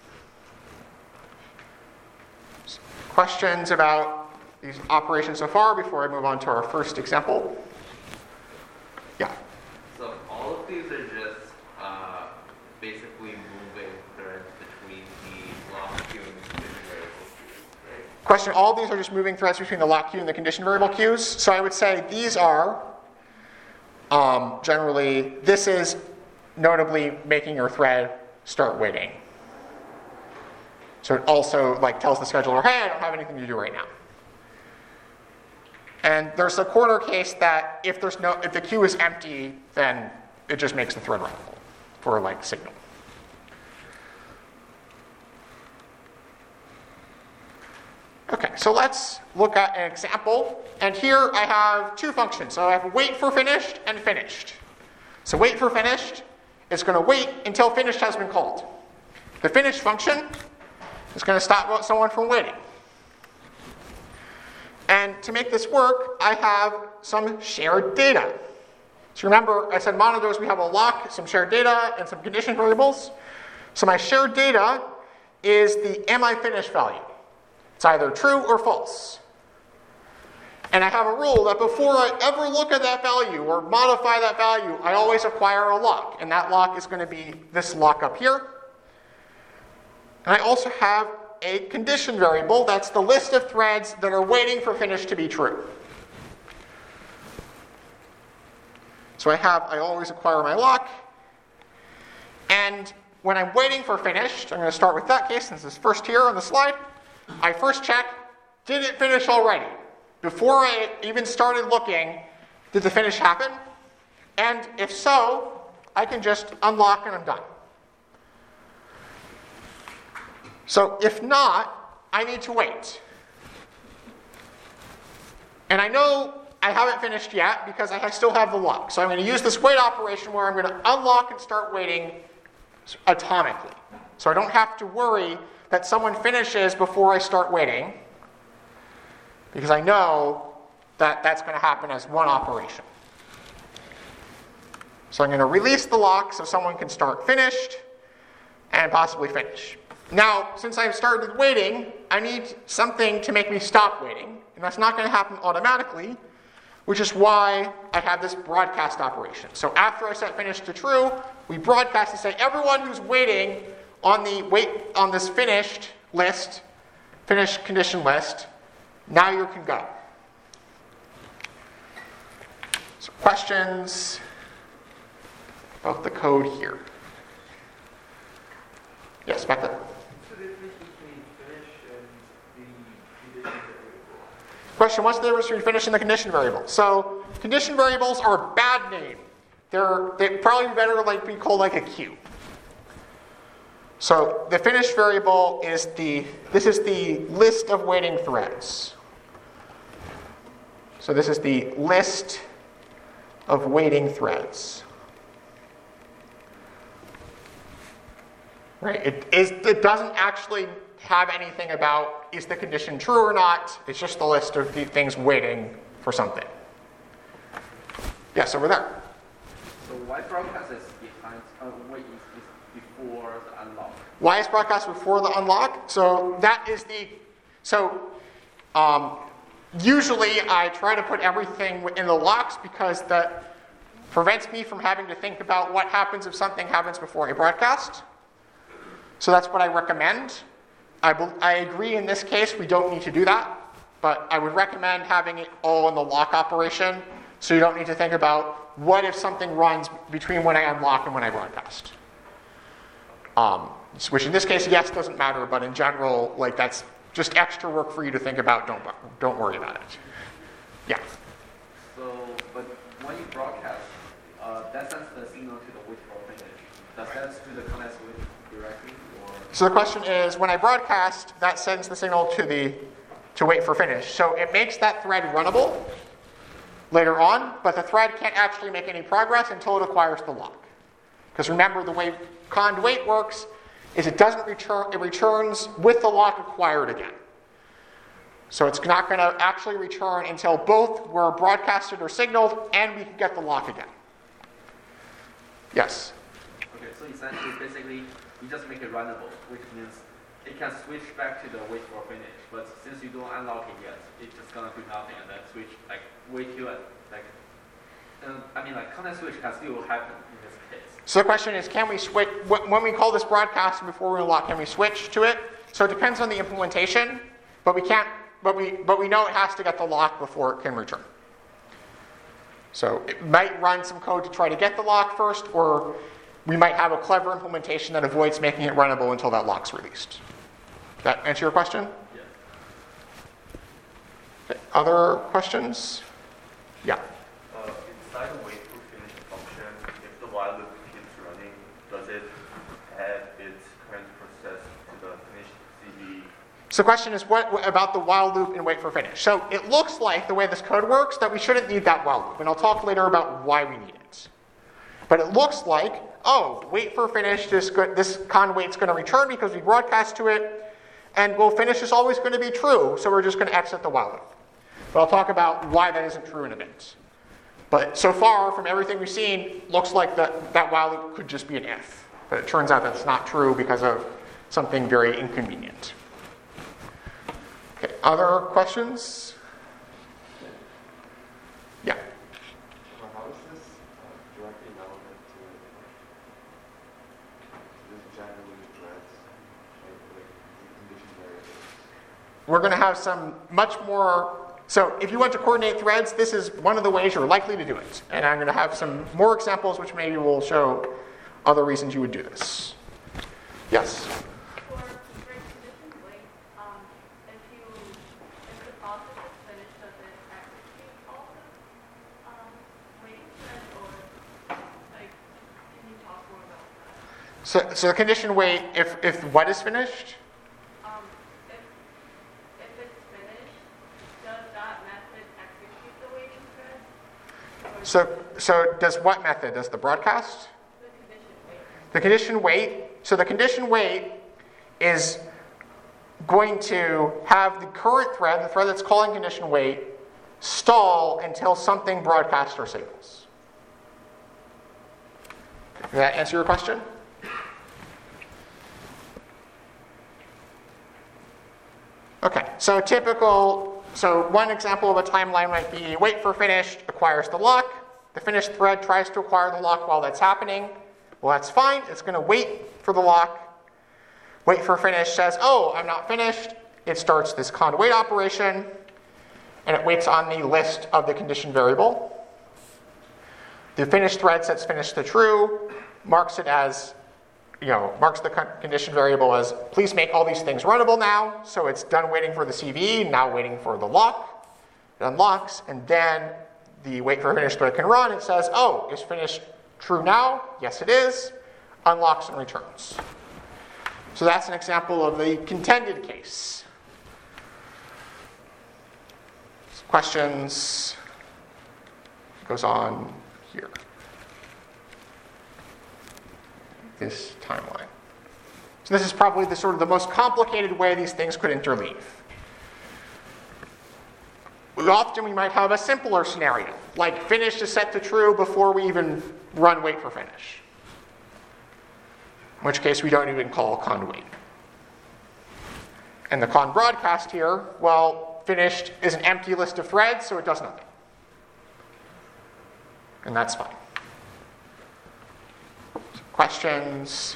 Questions about these operations so far before I move on to our first example? Yeah. So all of these are just basically moving threads between the lock queue and the condition variable queues, right? Question, all these are just moving threads between the lock queue and the condition variable queues. So I would say these are generally, this is notably making your thread start waiting. So it also tells the scheduler, hey, I don't have anything to do right now. And there's a corner case that if the queue is empty, then it just makes the thread runnable for signal. Okay, so let's look at an example. And here I have two functions. So I have wait for finished and finished. So wait for finished is going to wait until finished has been called. The finished function is going to stop someone from waiting. And to make this work, I have some shared data. So remember, I said monitors, we have a lock, some shared data, and some condition variables. So my shared data is the am I finished value. It's either true or false. And I have a rule that before I ever look at that value or modify that value, I always acquire a lock. And that lock is going to be this lock up here. And I also have a condition variable. That's the list of threads that are waiting for finish to be true. So I always acquire my lock. And when I'm waiting for finished, I'm going to start with that case since it's first here on the slide. I first check, did it finish already? Before I even started looking, did the finish happen? And if so, I can just unlock and I'm done. So if not, I need to wait. And I know I haven't finished yet because I still have the lock. So I'm going to use this wait operation where I'm going to unlock and start waiting atomically. So I don't have to worry that someone finishes before I start waiting, because I know that that's going to happen as one operation. So I'm going to release the lock so someone can start finished and possibly finish. Now, since I've started waiting, I need something to make me stop waiting, and that's not going to happen automatically, which is why I have this broadcast operation. So after I set finish to true, we broadcast and say everyone who's waiting on this finished list, finished condition list, now you can go. So questions about the code here? Yes, back there. What's the difference between finish and the condition variable? Question, what's the difference between finish and the condition variable? So condition variables are a bad name. They'd probably be better be called a queue. So the finish variable is this is the list of waiting threads. So this is the list of waiting threads. Right? It doesn't actually have anything about is the condition true or not. It's just the list of the things waiting for something. Yes, over there. So why broadcast is behind? Wait is before the unlock. Why is broadcast before the unlock? So that is usually I try to put everything in the locks because that prevents me from having to think about what happens if something happens before I broadcast. So that's what I recommend. I agree in this case we don't need to do that, but I would recommend having it all in the lock operation so you don't need to think about what if something runs between when I unlock and when I broadcast. Which in this case, yes, doesn't matter, but in general, that's just extra work for you to think about. Don't worry about it. Yeah. So, but when you broadcast, that sends the signal to the wait for finish. Does that do the context switch directly, or? So the question is, when I broadcast, that sends the signal to wait for finish. So it makes that thread runnable later on, but the thread can't actually make any progress until it acquires the lock. Because remember, the way conned wait works is it doesn't return, it returns with the lock acquired again. So it's not going to actually return until both were broadcasted or signaled and we can get the lock again. Yes? Okay, so essentially, basically, you just make it runnable, which means it can switch back to the wait for finish. But since you don't unlock it yet, it's just gonna do nothing and then switch, like, wait till it, like, context switch can still happen in this case. So the question is, can we switch, when we call this broadcast before we unlock, can we switch to it? So it depends on the implementation, but we can't, but we know it has to get the lock before it can return. So it might run some code to try to get the lock first, or we might have a clever implementation that avoids making it runnable until that lock's released. That answer your question? Yes. Okay. Other questions? Yeah. Inside the wait for finish function, if the while loop keeps running, does it add its current process to the finished CV? So the question is, what about the while loop and wait for finish? So it looks like the way this code works that we shouldn't need that while loop, and I'll talk later about why we need it. But it looks like, oh, wait for finish, this con wait's going to return because we broadcast to it, and well, finish is always going to be true, so we're just going to exit the while loop. But I'll talk about why that isn't true in a bit. But so far, from everything we've seen, looks like that while loop could just be an if. But it turns out that's not true because of something very inconvenient. Okay, other questions? Yeah. How is this directly relevant to this generally threads, like condition variables? We're going to have some much more. So if you want to coordinate threads, this is one of the ways you're likely to do it. And I'm going to have some more examples which maybe will show other reasons you would do this. Yes? For condition wait, if the process is finished, does it execute all the waiting thread, or like, can you talk more about that? So the condition wait, if what is finished? If it's finished, does that method execute the waiting thread? So does what method? Does the broadcast? The condition wait. The condition wait. So the condition wait is going to have the current thread, the thread that's calling condition wait, stall until something broadcasts or signals. Does that answer your question? Okay, so one example of a timeline might be wait for finish, acquires the lock. The finished thread tries to acquire the lock while that's happening. Well, that's fine. It's going to wait for the lock. Wait for finish says, oh, I'm not finished. It starts this con wait operation, and it waits on the list of the condition variable. The finished thread sets finish to true, marks it as, marks the condition variable as, please make all these things runnable now. So it's done waiting for the CV, now waiting for the lock. It unlocks, and then the wait for finish thread can run. It says, oh, is finish true now? Yes, it is. Unlocks and returns. So that's an example of the contended case. Questions? Goes on here. This timeline. So this is probably the most complicated way these things could interleave. Often we might have a simpler scenario, like finish is set to true before we even run wait for finish. In which case we don't even call con wait. And the con broadcast here, well, finished is an empty list of threads, so it does nothing. And that's fine. Questions?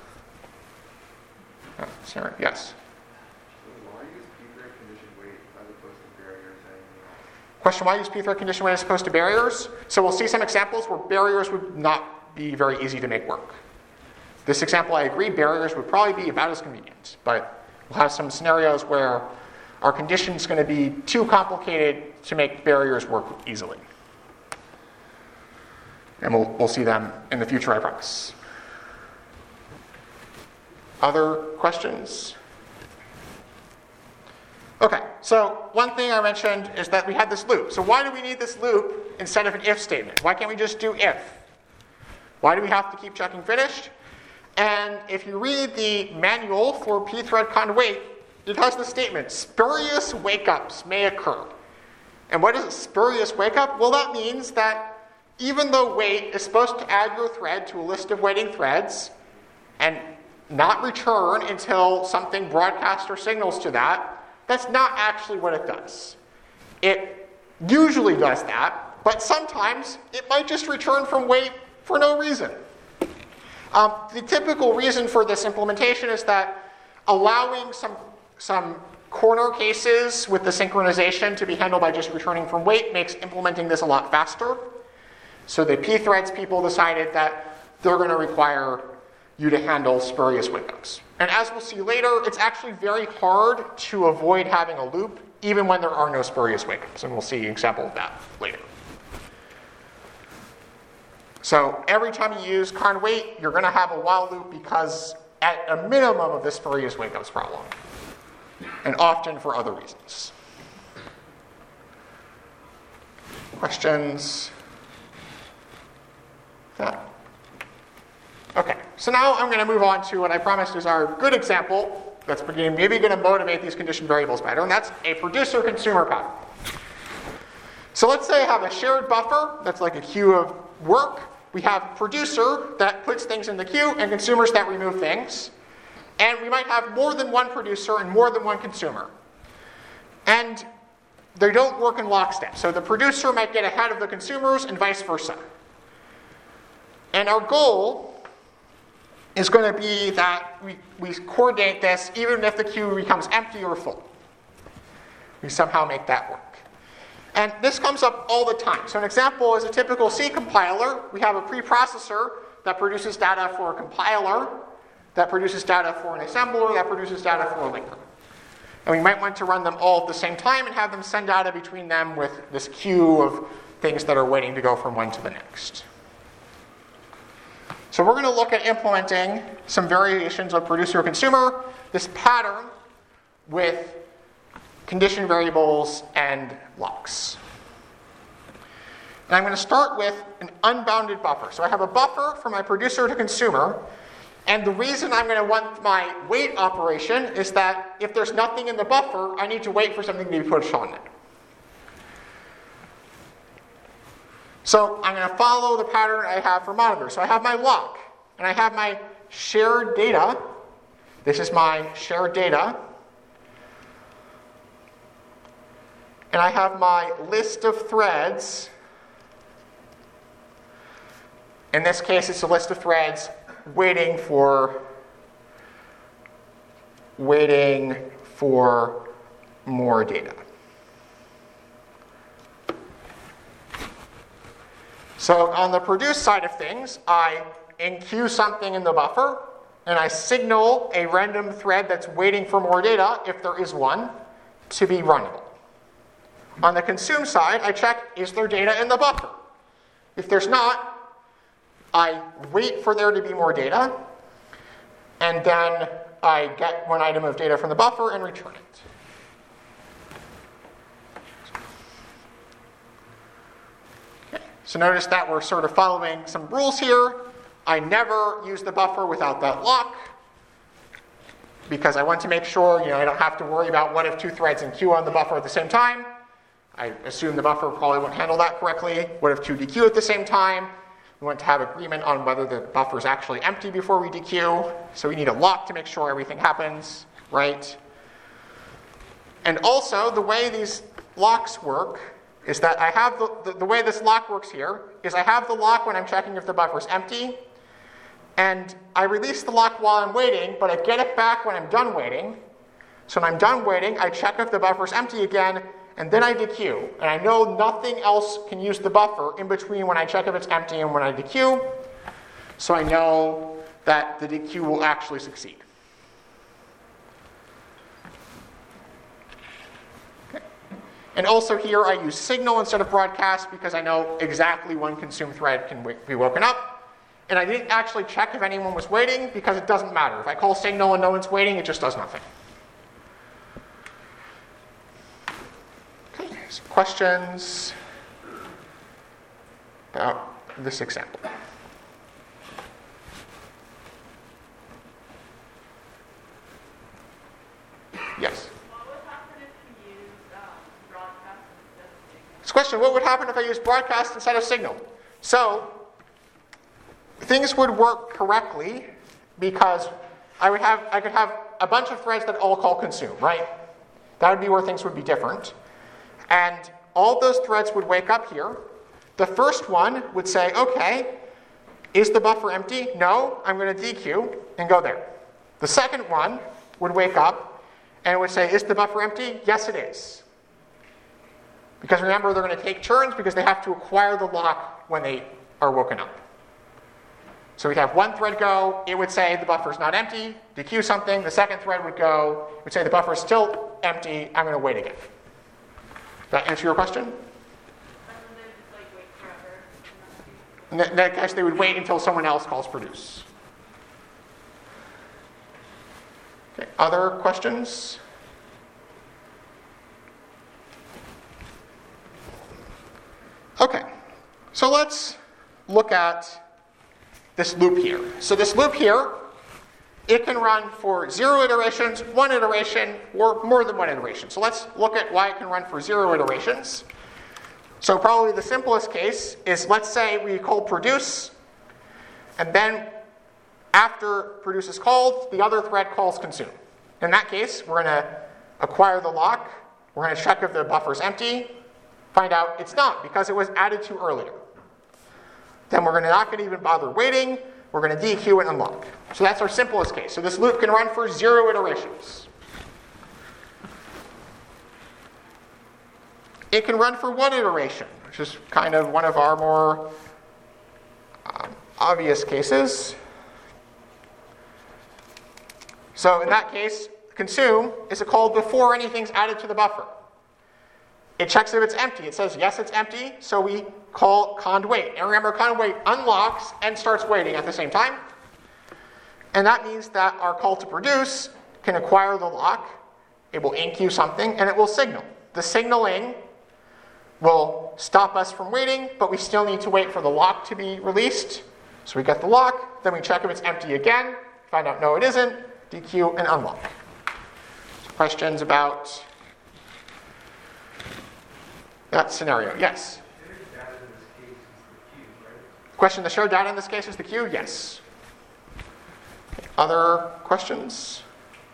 Sarah, yes? Why use p-thread condition wait as opposed to barriers? Question, why use p-thread condition wait as opposed to barriers? So we'll see some examples where barriers would not be very easy to make work. This example, I agree, barriers would probably be about as convenient, but we'll have some scenarios where our condition is going to be too complicated to make barriers work easily. And we'll see them in the future, I promise. Other questions? Okay, so one thing I mentioned is that we had this loop. So why do we need this loop instead of an if statement? Why can't we just do if? Why do we have to keep checking finished? And if you read the manual for pthread conwait, it has the statement, spurious wake-ups may occur. And what is a spurious wake-up? Well, that means that even though wait is supposed to add your thread to a list of waiting threads and not return until something broadcasts or signals to that, that's not actually what it does. It usually does that, but sometimes it might just return from wait for no reason. The typical reason for this implementation is that allowing some corner cases with the synchronization to be handled by just returning from wait makes implementing this a lot faster. So the pthreads people decided that they're going to require you to handle spurious wake-ups. And as we'll see later, it's actually very hard to avoid having a loop even when there are no spurious wake-ups. And we'll see an example of that later. So every time you use conwait, you're going to have a while loop because at a minimum of the spurious wake-ups problem. And often for other reasons. Questions? Yeah. Okay, so now I'm going to move on to what I promised is our good example that's maybe going to motivate these condition variables better, and that's a producer-consumer pattern. So let's say I have a shared buffer that's like a queue of work. We have producer that puts things in the queue and consumers that remove things. And we might have more than one producer and more than one consumer. And they don't work in lockstep. So the producer might get ahead of the consumers and vice versa. And our goal is going to be that we coordinate this even if the queue becomes empty or full. We somehow make that work. And this comes up all the time. So an example is a typical C compiler. We have a preprocessor that produces data for a compiler, that produces data for an assembler, that produces data for a linker. And we might want to run them all at the same time and have them send data between them with this queue of things that are waiting to go from one to the next. So we're going to look at implementing some variations of producer-consumer, this pattern with condition variables and locks. And I'm going to start with an unbounded buffer. So I have a buffer for my producer to consumer. And the reason I'm going to want my wait operation is that if there's nothing in the buffer, I need to wait for something to be pushed on it. So I'm going to follow the pattern I have for monitor. So I have my lock, and I have my shared data. This is my shared data. And I have my list of threads. In this case, it's a list of threads waiting for more data. So on the produce side of things, I enqueue something in the buffer, and I signal a random thread that's waiting for more data, if there is one, to be runnable. On the consume side, I check, is there data in the buffer? If there's not, I wait for there to be more data, and then I get one item of data from the buffer and return it. Okay. So notice that we're sort of following some rules here. I never use the buffer without that lock, because I want to make sure I don't have to worry about what if two threads in queue on the buffer at the same time. I assume the buffer probably won't handle that correctly. What if two dequeue at the same time? We want to have agreement on whether the buffer is actually empty before we dequeue. So we need a lock to make sure everything happens right. And also, the way these locks work is that I have the way this lock works here is I have the lock when I'm checking if the buffer is empty. And I release the lock while I'm waiting, but I get it back when I'm done waiting. So when I'm done waiting, I check if the buffer is empty again, and then I dequeue. And I know nothing else can use the buffer in between when I check if it's empty and when I dequeue. So I know that the dequeue will actually succeed. Okay. And also here I use signal instead of broadcast because I know exactly when consume thread can be woken up. And I didn't actually check if anyone was waiting because it doesn't matter. If I call signal and no one's waiting, it just does nothing. Okay, so questions about this example? Yes? What would happen if you used broadcast instead of signal? This question, what would happen if I used broadcast instead of signal? So, things would work correctly because I could have a bunch of threads that all call consume, right? That would be where things would be different. And all those threads would wake up here. The first one would say, okay, is the buffer empty? No, I'm going to dequeue and go there. The second one would wake up and it would say, is the buffer empty? Yes, it is. Because remember, they're going to take turns because they have to acquire the lock when they are woken up. So we'd have one thread go, it would say the buffer's not empty, dequeue something. The second thread would go, it would say the buffer's still empty, I'm going to wait again. Does that answer your question? And then they just like wait forever. In that case, they would wait until someone else calls produce. Okay, other questions? Okay, so let's look at this loop here. So this loop here, it can run for 0 iterations, 1 iteration, or more than 1 iteration. So let's look at why it can run for 0 iterations. So probably the simplest case is, let's say we call produce, and then after produce is called, the other thread calls consume. In that case, we're going to acquire the lock, we're going to check if the buffer's empty, find out it's not because it was added to earlier. Then we're not going to even bother waiting. We're going to dequeue and unlock. So that's our simplest case. So this loop can run for 0 iterations. It can run for 1 iteration, which is kind of one of our more obvious cases. So in that case, consume is called before anything's added to the buffer. It checks if it's empty. It says, yes, it's empty, so we call cond wait. And remember, cond wait unlocks and starts waiting at the same time. And that means that our call to produce can acquire the lock, it will enqueue something, and it will signal. The signaling will stop us from waiting, but we still need to wait for the lock to be released. So we get the lock, then we check if it's empty again, find out no it isn't, dequeue and unlock. So questions about that scenario? Yes? Question, the shared data in this case is the queue? Yes. Okay. Other questions?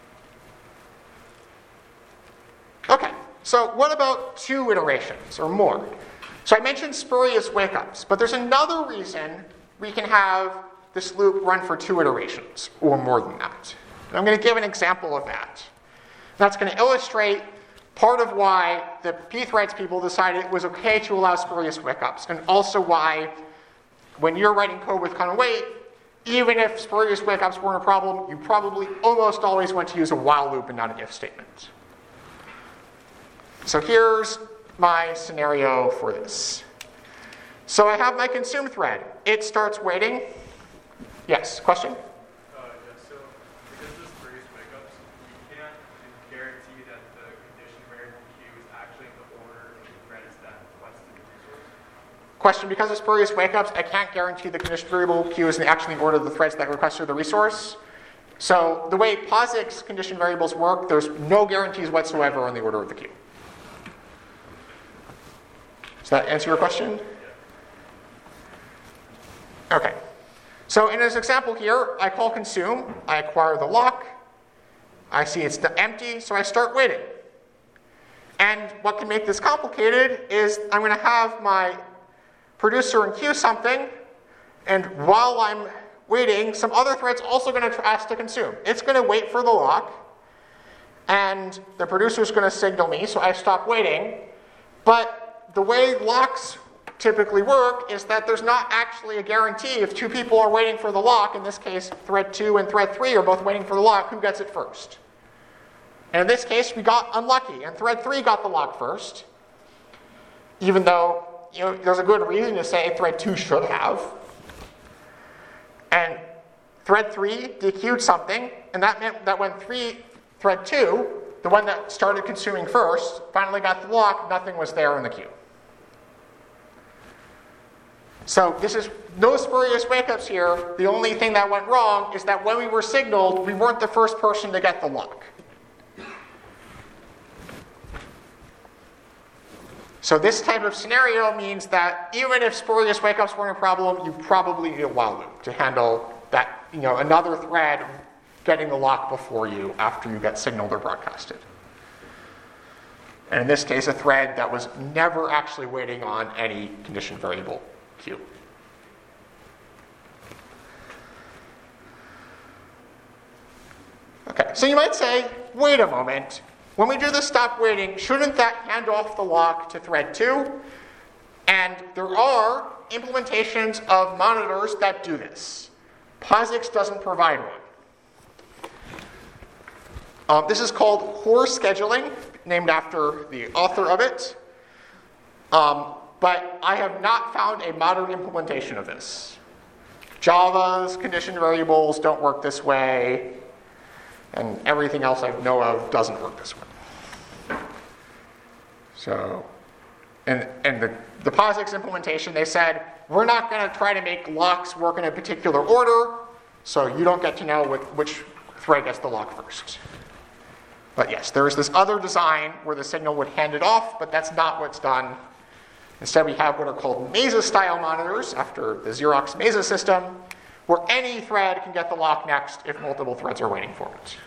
Okay, so what about 2 iterations or more? So I mentioned spurious wake-ups, but there's another reason we can have this loop run for 2 iterations or more than that. And I'm going to give an example of that. That's going to illustrate part of why the pthreads people decided it was okay to allow spurious wake-ups, and also why when you're writing code with cond wait, even if spurious wake-ups weren't a problem, you probably almost always want to use a while loop and not an if statement. So here's my scenario for this. So I have my consume thread. It starts waiting. Yes, question? So because of spurious wake-ups, you can't guarantee that the condition variable queue is actually in the order of the threads that requested the resource. Question, because of spurious wake-ups, I can't guarantee the condition variable queue is actually in order of the threads that requested the resource. So the way POSIX condition variables work, there's no guarantees whatsoever on the order of the queue. Does that answer your question? Okay. So in this example here, I call consume, I acquire the lock, I see it's empty, so I start waiting. And what can make this complicated is I'm going to have my producer enqueue something, and while I'm waiting, some other thread's also going to ask to consume. It's going to wait for the lock, and the producer's going to signal me, so I stop waiting. But the way locks typically work is that there's not actually a guarantee if 2 people are waiting for the lock, in this case thread 2 and thread 3 are both waiting for the lock, who gets it first? And in this case we got unlucky, and thread 3 got the lock first, even though there's a good reason to say thread 2 should have. And thread 3 dequeued something, and that meant that when thread 2, the one that started consuming first, finally got the lock, nothing was there in the queue. So this is no spurious wake-ups here. The only thing that went wrong is that when we were signaled, we weren't the first person to get the lock. So this type of scenario means that even if spurious wake-ups weren't a problem, you probably need a while loop to handle that, another thread getting the lock before you after you get signaled or broadcasted. And in this case, a thread that was never actually waiting on any condition variable queue. Okay, so you might say, wait a moment. When we do the stop waiting, shouldn't that hand off the lock to thread 2? And there are implementations of monitors that do this. POSIX doesn't provide one. This is called core scheduling, named after the author of it. But I have not found a modern implementation of this. Java's condition variables don't work this way, and everything else I know of doesn't work this way. So, and the POSIX implementation, they said, we're not going to try to make locks work in a particular order, so you don't get to know which thread gets the lock first. But yes, there is this other design where the signal would hand it off, but that's not what's done. Instead, we have what are called Mesa-style monitors, after the Xerox Mesa system, where any thread can get the lock next if multiple threads are waiting for it.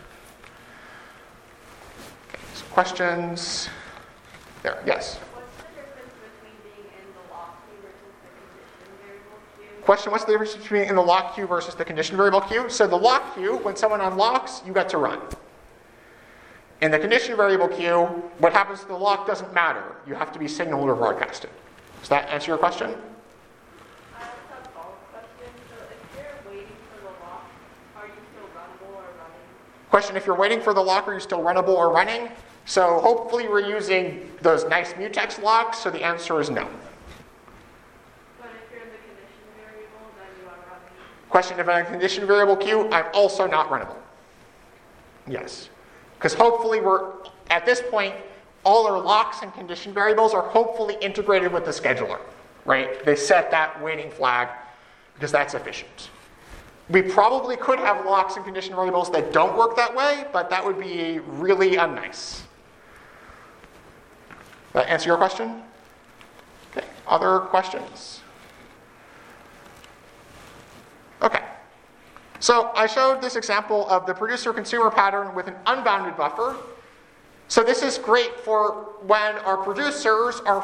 Okay, so questions? There, yes? What's the difference between being in the lock queue versus the condition variable queue? Question, what's the difference between in the lock queue versus the condition variable queue? So the lock queue, when someone unlocks, you get to run. In the condition variable queue, what happens to the lock doesn't matter. You have to be signaled or broadcasted. Does that answer your question? I also have a follow-up question. So if you're waiting for the lock, are you still runnable or running? Question, if you're waiting for the lock, are you still runnable or running? So hopefully we're using those nice mutex locks, so the answer is no. But if you're in the condition variable, then you are running. Question, if I'm in a condition variable queue, I'm also not runnable. Yes. Because hopefully we're, at this point, all our locks and condition variables are hopefully integrated with the scheduler, right? They set that waiting flag because that's efficient. We probably could have locks and condition variables that don't work that way, but that would be really unnice. That answer your question? Okay, other questions? Okay. So I showed this example of the producer-consumer pattern with an unbounded buffer. So this is great for when our producers are,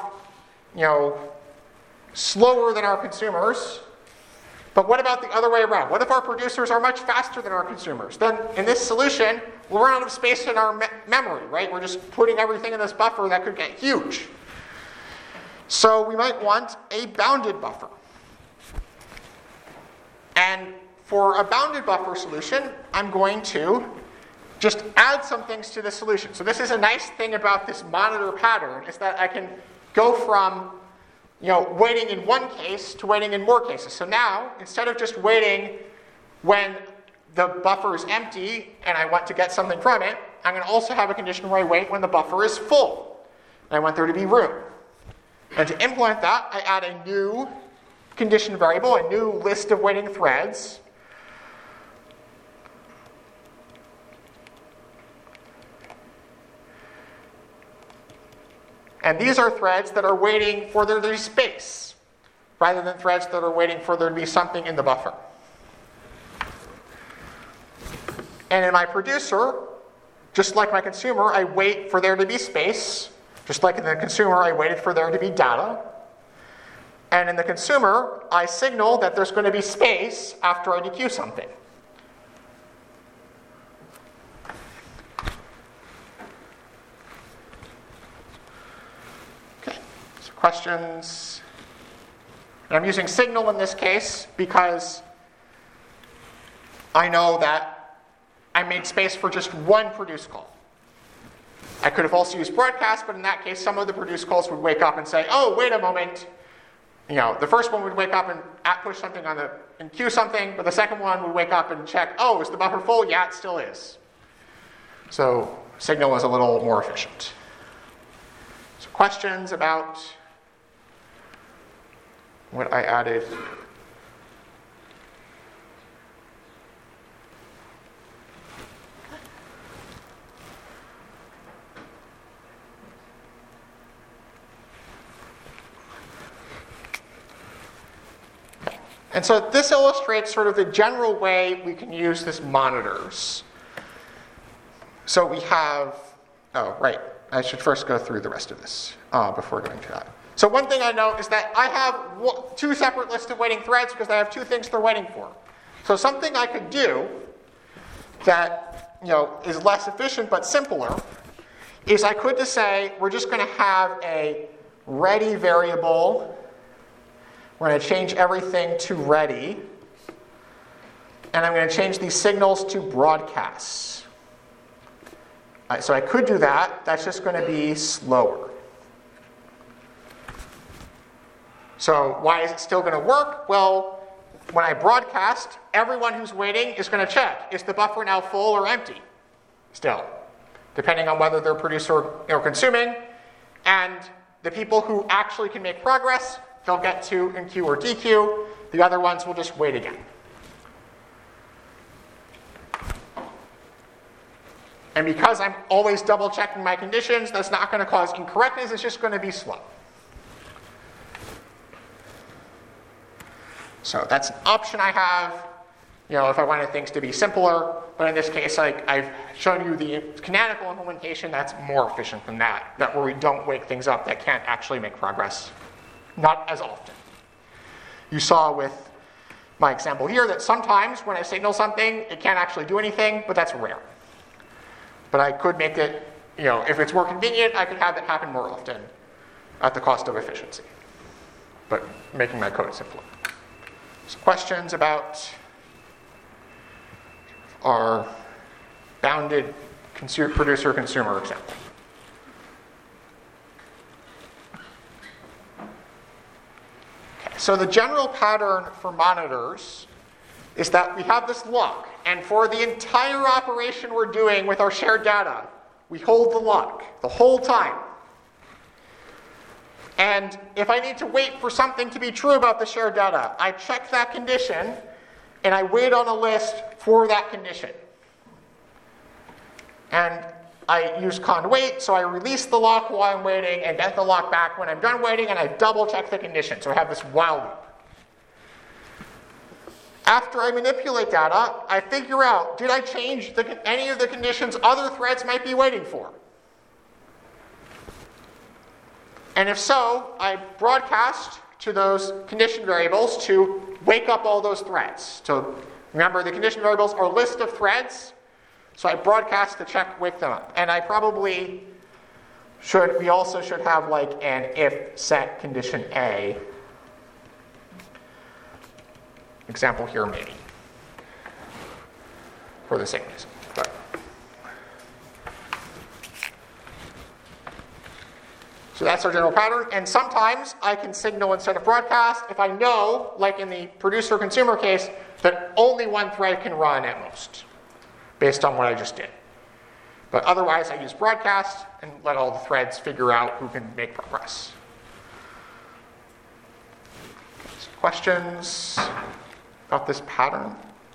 slower than our consumers. But what about the other way around? What if our producers are much faster than our consumers? Then in this solution, we'll run out of space in our memory, right? We're just putting everything in this buffer that could get huge. So we might want a bounded buffer. And for a bounded buffer solution, I'm going to just add some things to the solution. So this is a nice thing about this monitor pattern, is that I can go from waiting in one case to waiting in more cases. So now, instead of just waiting when the buffer is empty and I want to get something from it, I'm going to also have a condition where I wait when the buffer is full. And I want there to be room. And to implement that, I add a new condition variable, a new list of waiting threads. And these are threads that are waiting for there to be space, rather than threads that are waiting for there to be something in the buffer. And in my producer, just like my consumer, I wait for there to be space. Just like in the consumer, I waited for there to be data. And in the consumer, I signal that there's going to be space after I dequeue something. Questions? And I'm using signal in this case because I know that I made space for just one produce call. I could have also used broadcast, but in that case, some of the produce calls would wake up and say, oh, wait a moment. The first one would wake up and push something and queue something, but the second one would wake up and check, oh, is the buffer full? Yeah, it still is. So Signal is a little more efficient. So questions about what I added? And so this illustrates sort of the general way we can use this monitors. So we have, I should first go through the rest of this before going to that. So one thing I know is that I have two separate lists of waiting threads because I have two things they're waiting for. So something I could do that is less efficient but simpler is I could just say we're just going to have a ready variable. We're going to change everything to ready. And I'm going to change these signals to broadcasts. So I could do that. That's just going to be slower. So why is it still going to work? Well, when I broadcast, everyone who's waiting is going to check. Is the buffer now full or empty? Still, depending on whether they're producer or consuming. And the people who actually can make progress, they'll get to enqueue or dequeue. The other ones will just wait again. And because I'm always double checking my conditions, that's not going to cause incorrectness, it's just going to be slow. So that's an option I have, if I wanted things to be simpler. But in this case, I've shown you the canonical implementation that's more efficient than that where we don't wake things up that can't actually make progress. Not as often. You saw with my example here that sometimes when I signal something, it can't actually do anything, but that's rare. But I could make it, if it's more convenient, I could have it happen more often at the cost of efficiency. But making my code simpler. So questions about our bounded producer-consumer example? Okay, so the general pattern for monitors is that we have this lock, and for the entire operation we're doing with our shared data, we hold the lock the whole time. And if I need to wait for something to be true about the shared data, I check that condition, and I wait on a list for that condition. And I use conwait, so I release the lock while I'm waiting and get the lock back when I'm done waiting, and I double check the condition. So I have this while loop. After I manipulate data, I figure out, did I change any of the conditions other threads might be waiting for? And if so, I broadcast to those condition variables to wake up all those threads. So remember, the condition variables are a list of threads. So I broadcast to wake them up. And I probably we also should have like an if set condition A. Example here maybe. For the signals. But. So that's our general pattern. And sometimes I can signal instead of broadcast if I know, like in the producer-consumer case, that only one thread can run at most, based on what I just did. But otherwise, I use broadcast and let all the threads figure out who can make progress. So questions about this pattern?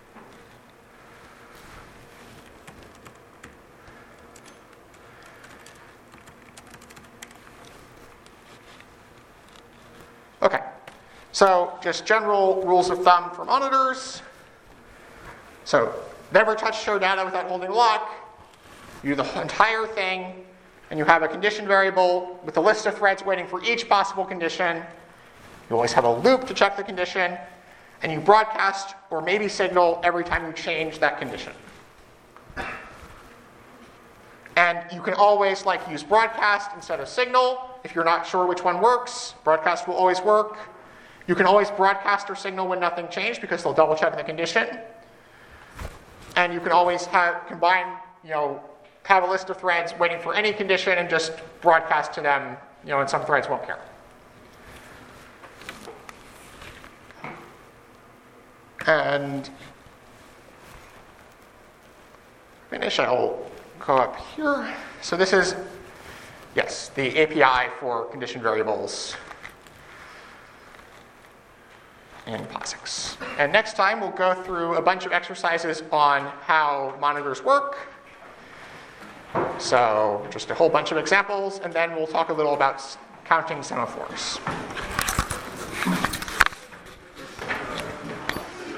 Okay, so just general rules of thumb for monitors. So never touch show data without holding lock. You do the entire thing, and you have a condition variable with a list of threads waiting for each possible condition. You always have a loop to check the condition, and you broadcast or maybe signal every time you change that condition. And you can always use broadcast instead of signal. If you're not sure which one works, broadcast will always work. You can always broadcast or signal when nothing changed because they'll double check the condition. And you can always combine, have a list of threads waiting for any condition and just broadcast to them, and some threads won't care. And finish, I'll go up here. So this is, yes, the API for condition variables in POSIX. And next time we'll go through a bunch of exercises on how monitors work. So just a whole bunch of examples, and then we'll talk a little about counting semaphores.